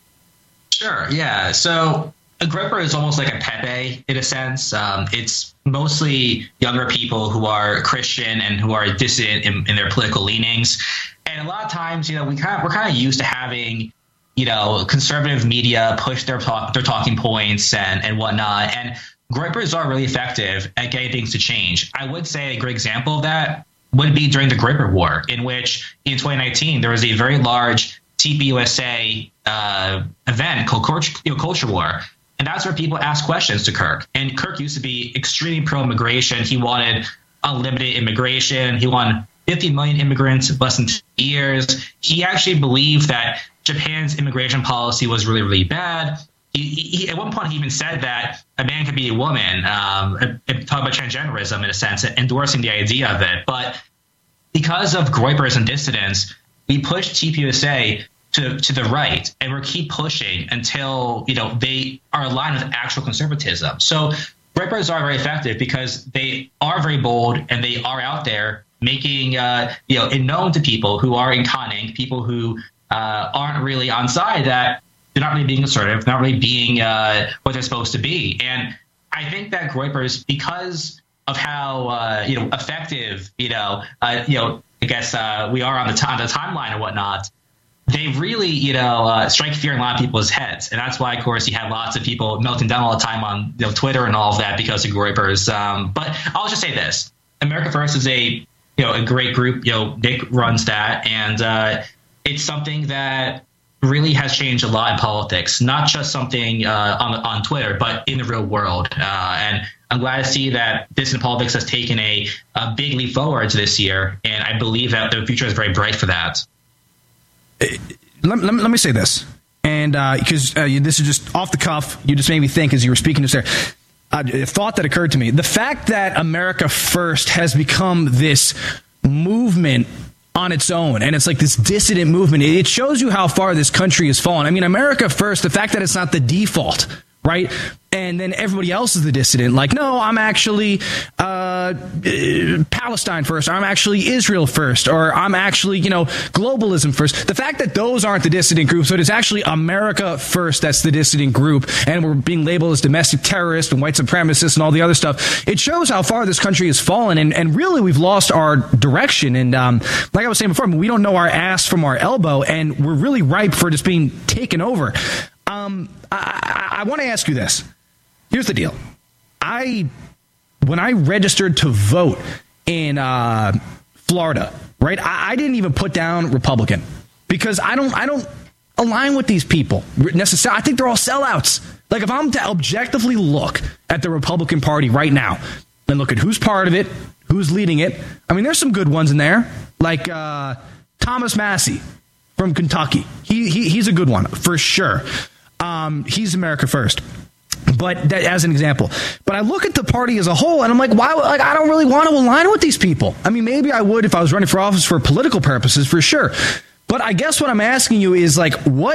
Sure. Yeah. So a groiper is almost like a Pepe in a sense. Um, it's mostly younger people who are Christian and who are dissident in, in their political leanings. And a lot of times, you know, we kind of, we're kind of used to having, you know, conservative media push their talk, their talking points and, and whatnot. And groipers are really effective at getting things to change. I would say a great example of that would be during the Groiper War, in which in twenty nineteen, there was a very large T P U S A uh, event called Culture, you know, Culture War. And that's where people ask questions to Kirk. And Kirk used to be extremely pro-immigration. He wanted unlimited immigration. He wanted fifty million immigrants in less than two years. He actually believed that Japan's immigration policy was really, really bad. He, he, at one point, he even said that a man could be a woman, um, talking about transgenderism in a sense, endorsing the idea of it. But because of groipers and dissidents, we pushed T P U S A to to the right, and we keep pushing until, you know, they are aligned with actual conservatism. So groipers are very effective because they are very bold and they are out there making, uh, you know, it known to people who are inconning, people who uh, aren't really on side, that they're not really being conservative, not really being uh, what they're supposed to be. And I think that groipers, because of how uh, you know effective, you know, uh, you know, I guess uh, we are on the, t- on the timeline and whatnot, they really, you know, uh, strike fear in a lot of people's heads. And that's why, of course, you have lots of people melting down all the time on, you know, Twitter and all of that because of groipers. Um, but I'll just say this. America First is a, you know, a great group. You know, Nick runs that. And uh, it's something that really has changed a lot in politics, not just something uh, on, on Twitter, but in the real world. Uh, and I'm glad to see that dissident politics has taken a, a big leap forward this year. And I believe that the future is very bright for that. Let, let, let me say this, and because uh, uh, this is just off the cuff, you just made me think as you were speaking just there. Uh, a thought that occurred to me: the fact that America First has become this movement on its own, and it's like this dissident movement. It shows you how far this country has fallen. I mean, America First, the fact that it's not the default, right? And then everybody else is the dissident. Like, no, I'm actually uh, Palestine first, or I'm actually Israel first, or I'm actually, you know, globalism first. The fact that those aren't the dissident groups, but it's actually America First that's the dissident group, and we're being labeled as domestic terrorists and white supremacists and all the other stuff, it shows how far this country has fallen, and, and really we've lost our direction. And um, like I was saying before, I mean, we don't know our ass from our elbow, and we're really ripe for just being taken over. Um, I, I, I want to ask you this. Here's the deal. I, when I registered to vote in uh, Florida, right, I, I didn't even put down Republican because I don't, I don't align with these people necessarily. I think they're all sellouts. Like, if I'm to objectively look at the Republican Party right now and look at who's part of it, who's leading it, I mean, there's some good ones in there, like uh, Thomas Massie from Kentucky. He, he he's a good one for sure. Um, he's America First. But that, as an example, but I look at the party as a whole, and I'm like, why? Like, I don't really want to align with these people. I mean, maybe I would if I was running for office for political purposes, for sure. But I guess what I'm asking you is, like, what?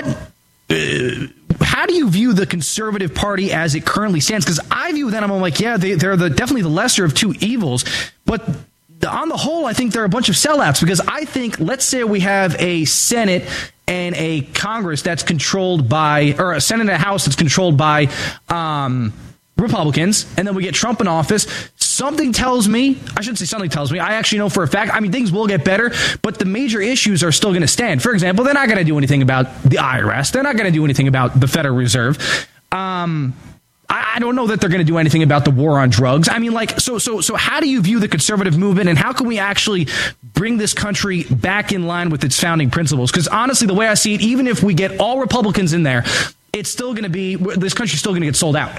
Uh, how do you view the Conservative Party as it currently stands? Because I view them, I'm like, yeah, they, they're the, definitely the lesser of two evils, but on the whole, I think they're a bunch of sellouts, because I think, let's say we have a Senate and a Congress that's controlled by, or a Senate and a House that's controlled by um, Republicans, and then we get Trump in office. Something tells me, I shouldn't say something tells me, I actually know for a fact, I mean, things will get better, but the major issues are still going to stand. For example, they're not going to do anything about the I R S. They're not going to do anything about the Federal Reserve. Um, I don't know that they're going to do anything about the war on drugs. I mean, like, so, so, so how do you view the conservative movement, and how can we actually bring this country back in line with its founding principles? Because honestly, the way I see it, even if we get all Republicans in there, it's still going to be, this country's still going to get sold out.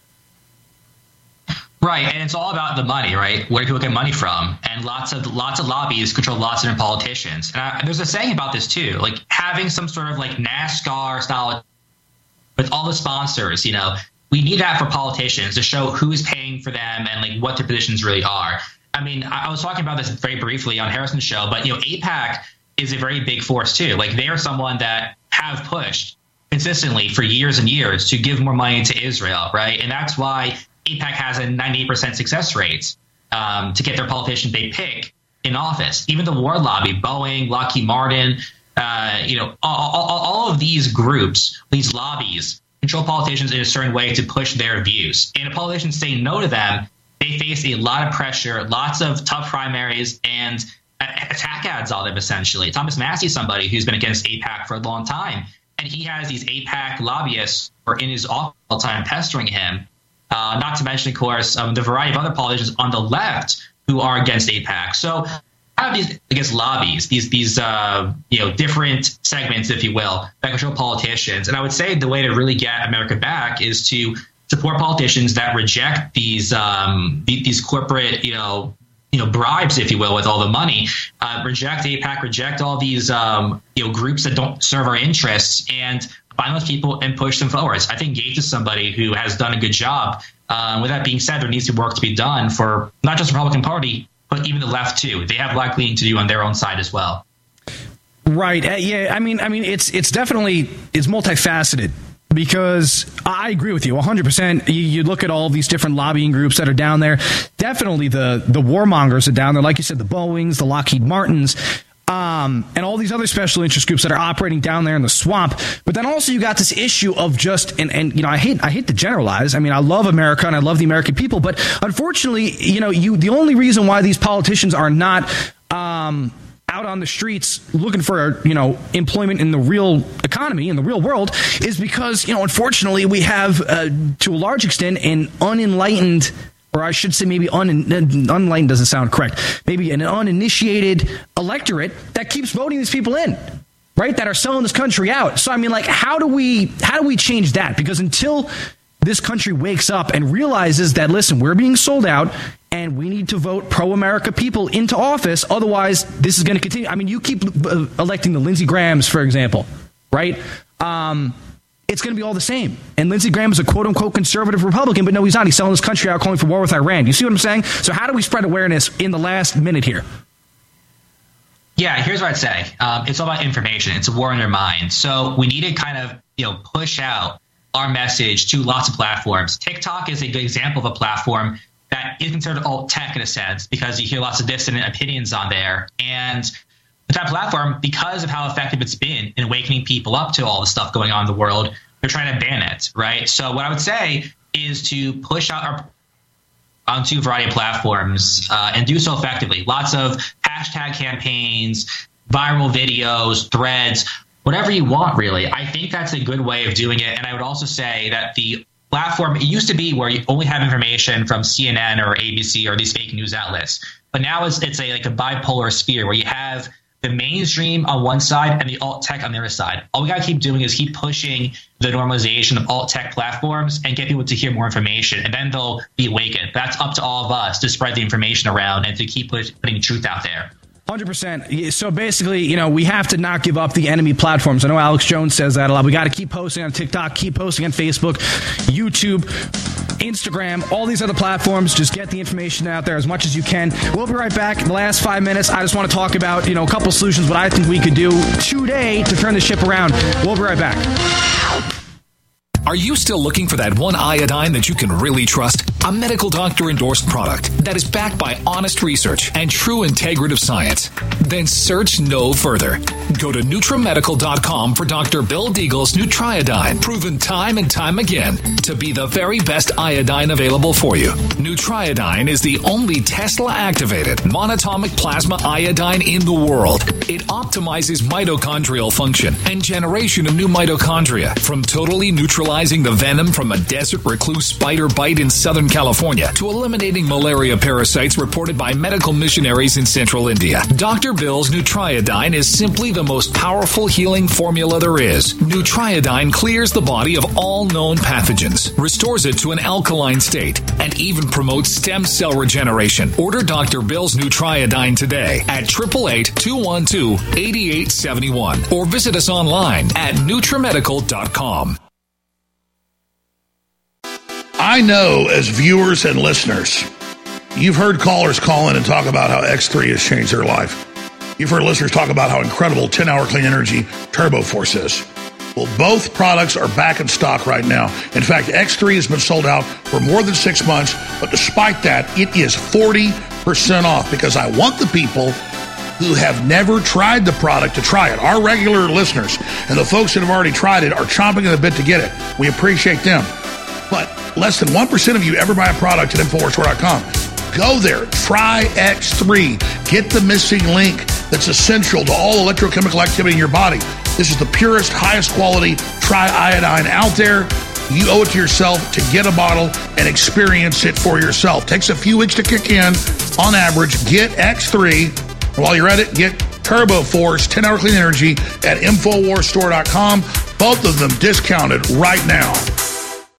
Right, and it's all about the money, right? Where do people get money from? And lots of lots of lobbies control lots of different politicians. And I, there's a saying about this too, like having some sort of like NASCAR style with all the sponsors, you know. We need that for politicians to show who's paying for them and like what their positions really are. I mean, I was talking about this very briefly on Harrison's show, but, you know, AIPAC is a very big force, too. Like, they are someone that have pushed consistently for years and years to give more money to Israel, right? And that's why AIPAC has a ninety-eight percent success rate um, to get their politician they pick in office. Even the war lobby, Boeing, Lockheed Martin, uh, you know, all, all, all of these groups, these lobbies, control politicians in a certain way to push their views. And if politicians say no to them, they face a lot of pressure, lots of tough primaries, and attack ads on them, essentially. Thomas Massie is somebody who's been against AIPAC for a long time, and he has these AIPAC lobbyists who are in his office all the time pestering him, uh, not to mention, of course, um, the variety of other politicians on the left who are against AIPAC. So I have these, I guess, lobbies, these, these uh, you know, different segments, if you will, that control politicians. And I would say the way to really get America back is to support politicians that reject these um, these corporate, you know, you know, bribes, if you will, with all the money. Uh, reject AIPAC, reject all these um, you know groups that don't serve our interests, and find those people and push them forwards. I think Gates is somebody who has done a good job. Uh, with that being said, there needs to be work to be done for not just the Republican Party, but even the left too. They have black leaning to do on their own side as well. Right. Uh, yeah. I mean, I mean, it's it's definitely it's multifaceted. Because I agree with you one hundred percent. You, you look at all of these different lobbying groups that are down there. Definitely the, the warmongers are down there. Like you said, the Boeings, the Lockheed Martins, um, and all these other special interest groups that are operating down there in the swamp. But then also you got this issue of just, and, and you know, I hate I hate to generalize. I mean, I love America and I love the American people. But unfortunately, you know, you the only reason why these politicians are not um, out on the streets looking for, you know, employment in the real economy, in the real world, is because, you know, unfortunately we have, uh, to a large extent, an unenlightened, or I should say maybe un, unenlightened doesn't sound correct, maybe an uninitiated electorate that keeps voting these people in, right, that are selling this country out. So, I mean, like, how do we, how do we change that? Because until this country wakes up and realizes that, listen, we're being sold out, and we need to vote pro-America people into office. Otherwise, this is going to continue. I mean, you keep uh, electing the Lindsey Grahams, for example, right? Um, it's going to be all the same. And Lindsey Graham is a quote-unquote conservative Republican, but no, he's not. He's selling this country out, calling for war with Iran. You see what I'm saying? So how do we spread awareness in the last minute here? Yeah, here's what I'd say. Um, it's all about information. It's a war in your mind. So we need to kind of, you know, push out our message to lots of platforms. TikTok is a good example of a platform that is considered alt tech in a sense, because you hear lots of dissonant opinions on there. And with that platform, because of how effective it's been in awakening people up to all the stuff going on in the world, they're trying to ban it, right? So what I would say is to push out our onto a variety of platforms uh, and do so effectively. Lots of hashtag campaigns, viral videos, threads, whatever you want, really. I think that's a good way of doing it. And I would also say that the platform, it used to be where you only have information from C N N or A B C or these fake news outlets. But now it's, it's a like a bipolar sphere where you have the mainstream on one side and the alt tech on the other side. All we got to keep doing is keep pushing the normalization of alt tech platforms and get people to hear more information, and then they'll be awakened. That's up to all of us to spread the information around and to keep putting truth out there. one hundred percent. So basically, you know, we have to not give up the enemy platforms. I know Alex Jones says that a lot. We got to keep posting on TikTok, keep posting on Facebook, YouTube, Instagram, all these other platforms. Just get the information out there as much as you can. We'll be right back. In the last five minutes, I just want to talk about, you know, a couple solutions, what I think we could do today to turn the ship around. We'll be right back. Are you still looking for that one iodine that you can really trust? A medical doctor endorsed product that is backed by honest research and true integrative science? Then search no further. Go to NutriMedical dot com for Doctor Bill Deagle's Nutriodine, proven time and time again to be the very best iodine available for you. Nutriodine is the only Tesla-activated monatomic plasma iodine in the world. It optimizes mitochondrial function and generation of new mitochondria from totally neutralizing the venom from a desert recluse spider bite in Southern California to eliminating malaria parasites reported by medical missionaries in central India. Doctor Bill's Nutriodine is simply the most powerful healing formula there is. Nutriodine clears the body of all known pathogens, restores it to an alkaline state, and even promotes stem cell regeneration. Order Doctor Bill's Nutriodine today at eight eight eight, two one two, eight eight seven one or visit us online at NutriMedical dot com. I know as viewers and listeners, You've heard callers call in and talk about how X three has changed their life. You've heard listeners talk about how incredible ten-hour clean energy Turbo Force is. Well, both products are back in stock right now. In fact, X three has been sold out for more than six months, but despite that, it is forty percent off because I want the people who have never tried the product to try it. Our regular listeners and the folks that have already tried it are chomping at the bit to get it. We appreciate them. But less than one percent of you ever buy a product at Infowars Store dot com. Go there, try X three, get the missing link that's essential to all electrochemical activity in your body. This is the purest, highest quality triiodine out there. You owe it to yourself to get a bottle and experience it for yourself. Takes a few weeks to kick in. On average, get X three. While you're at it, get Turbo Force ten-hour clean energy at Infowars Store dot com. Both of them discounted right now.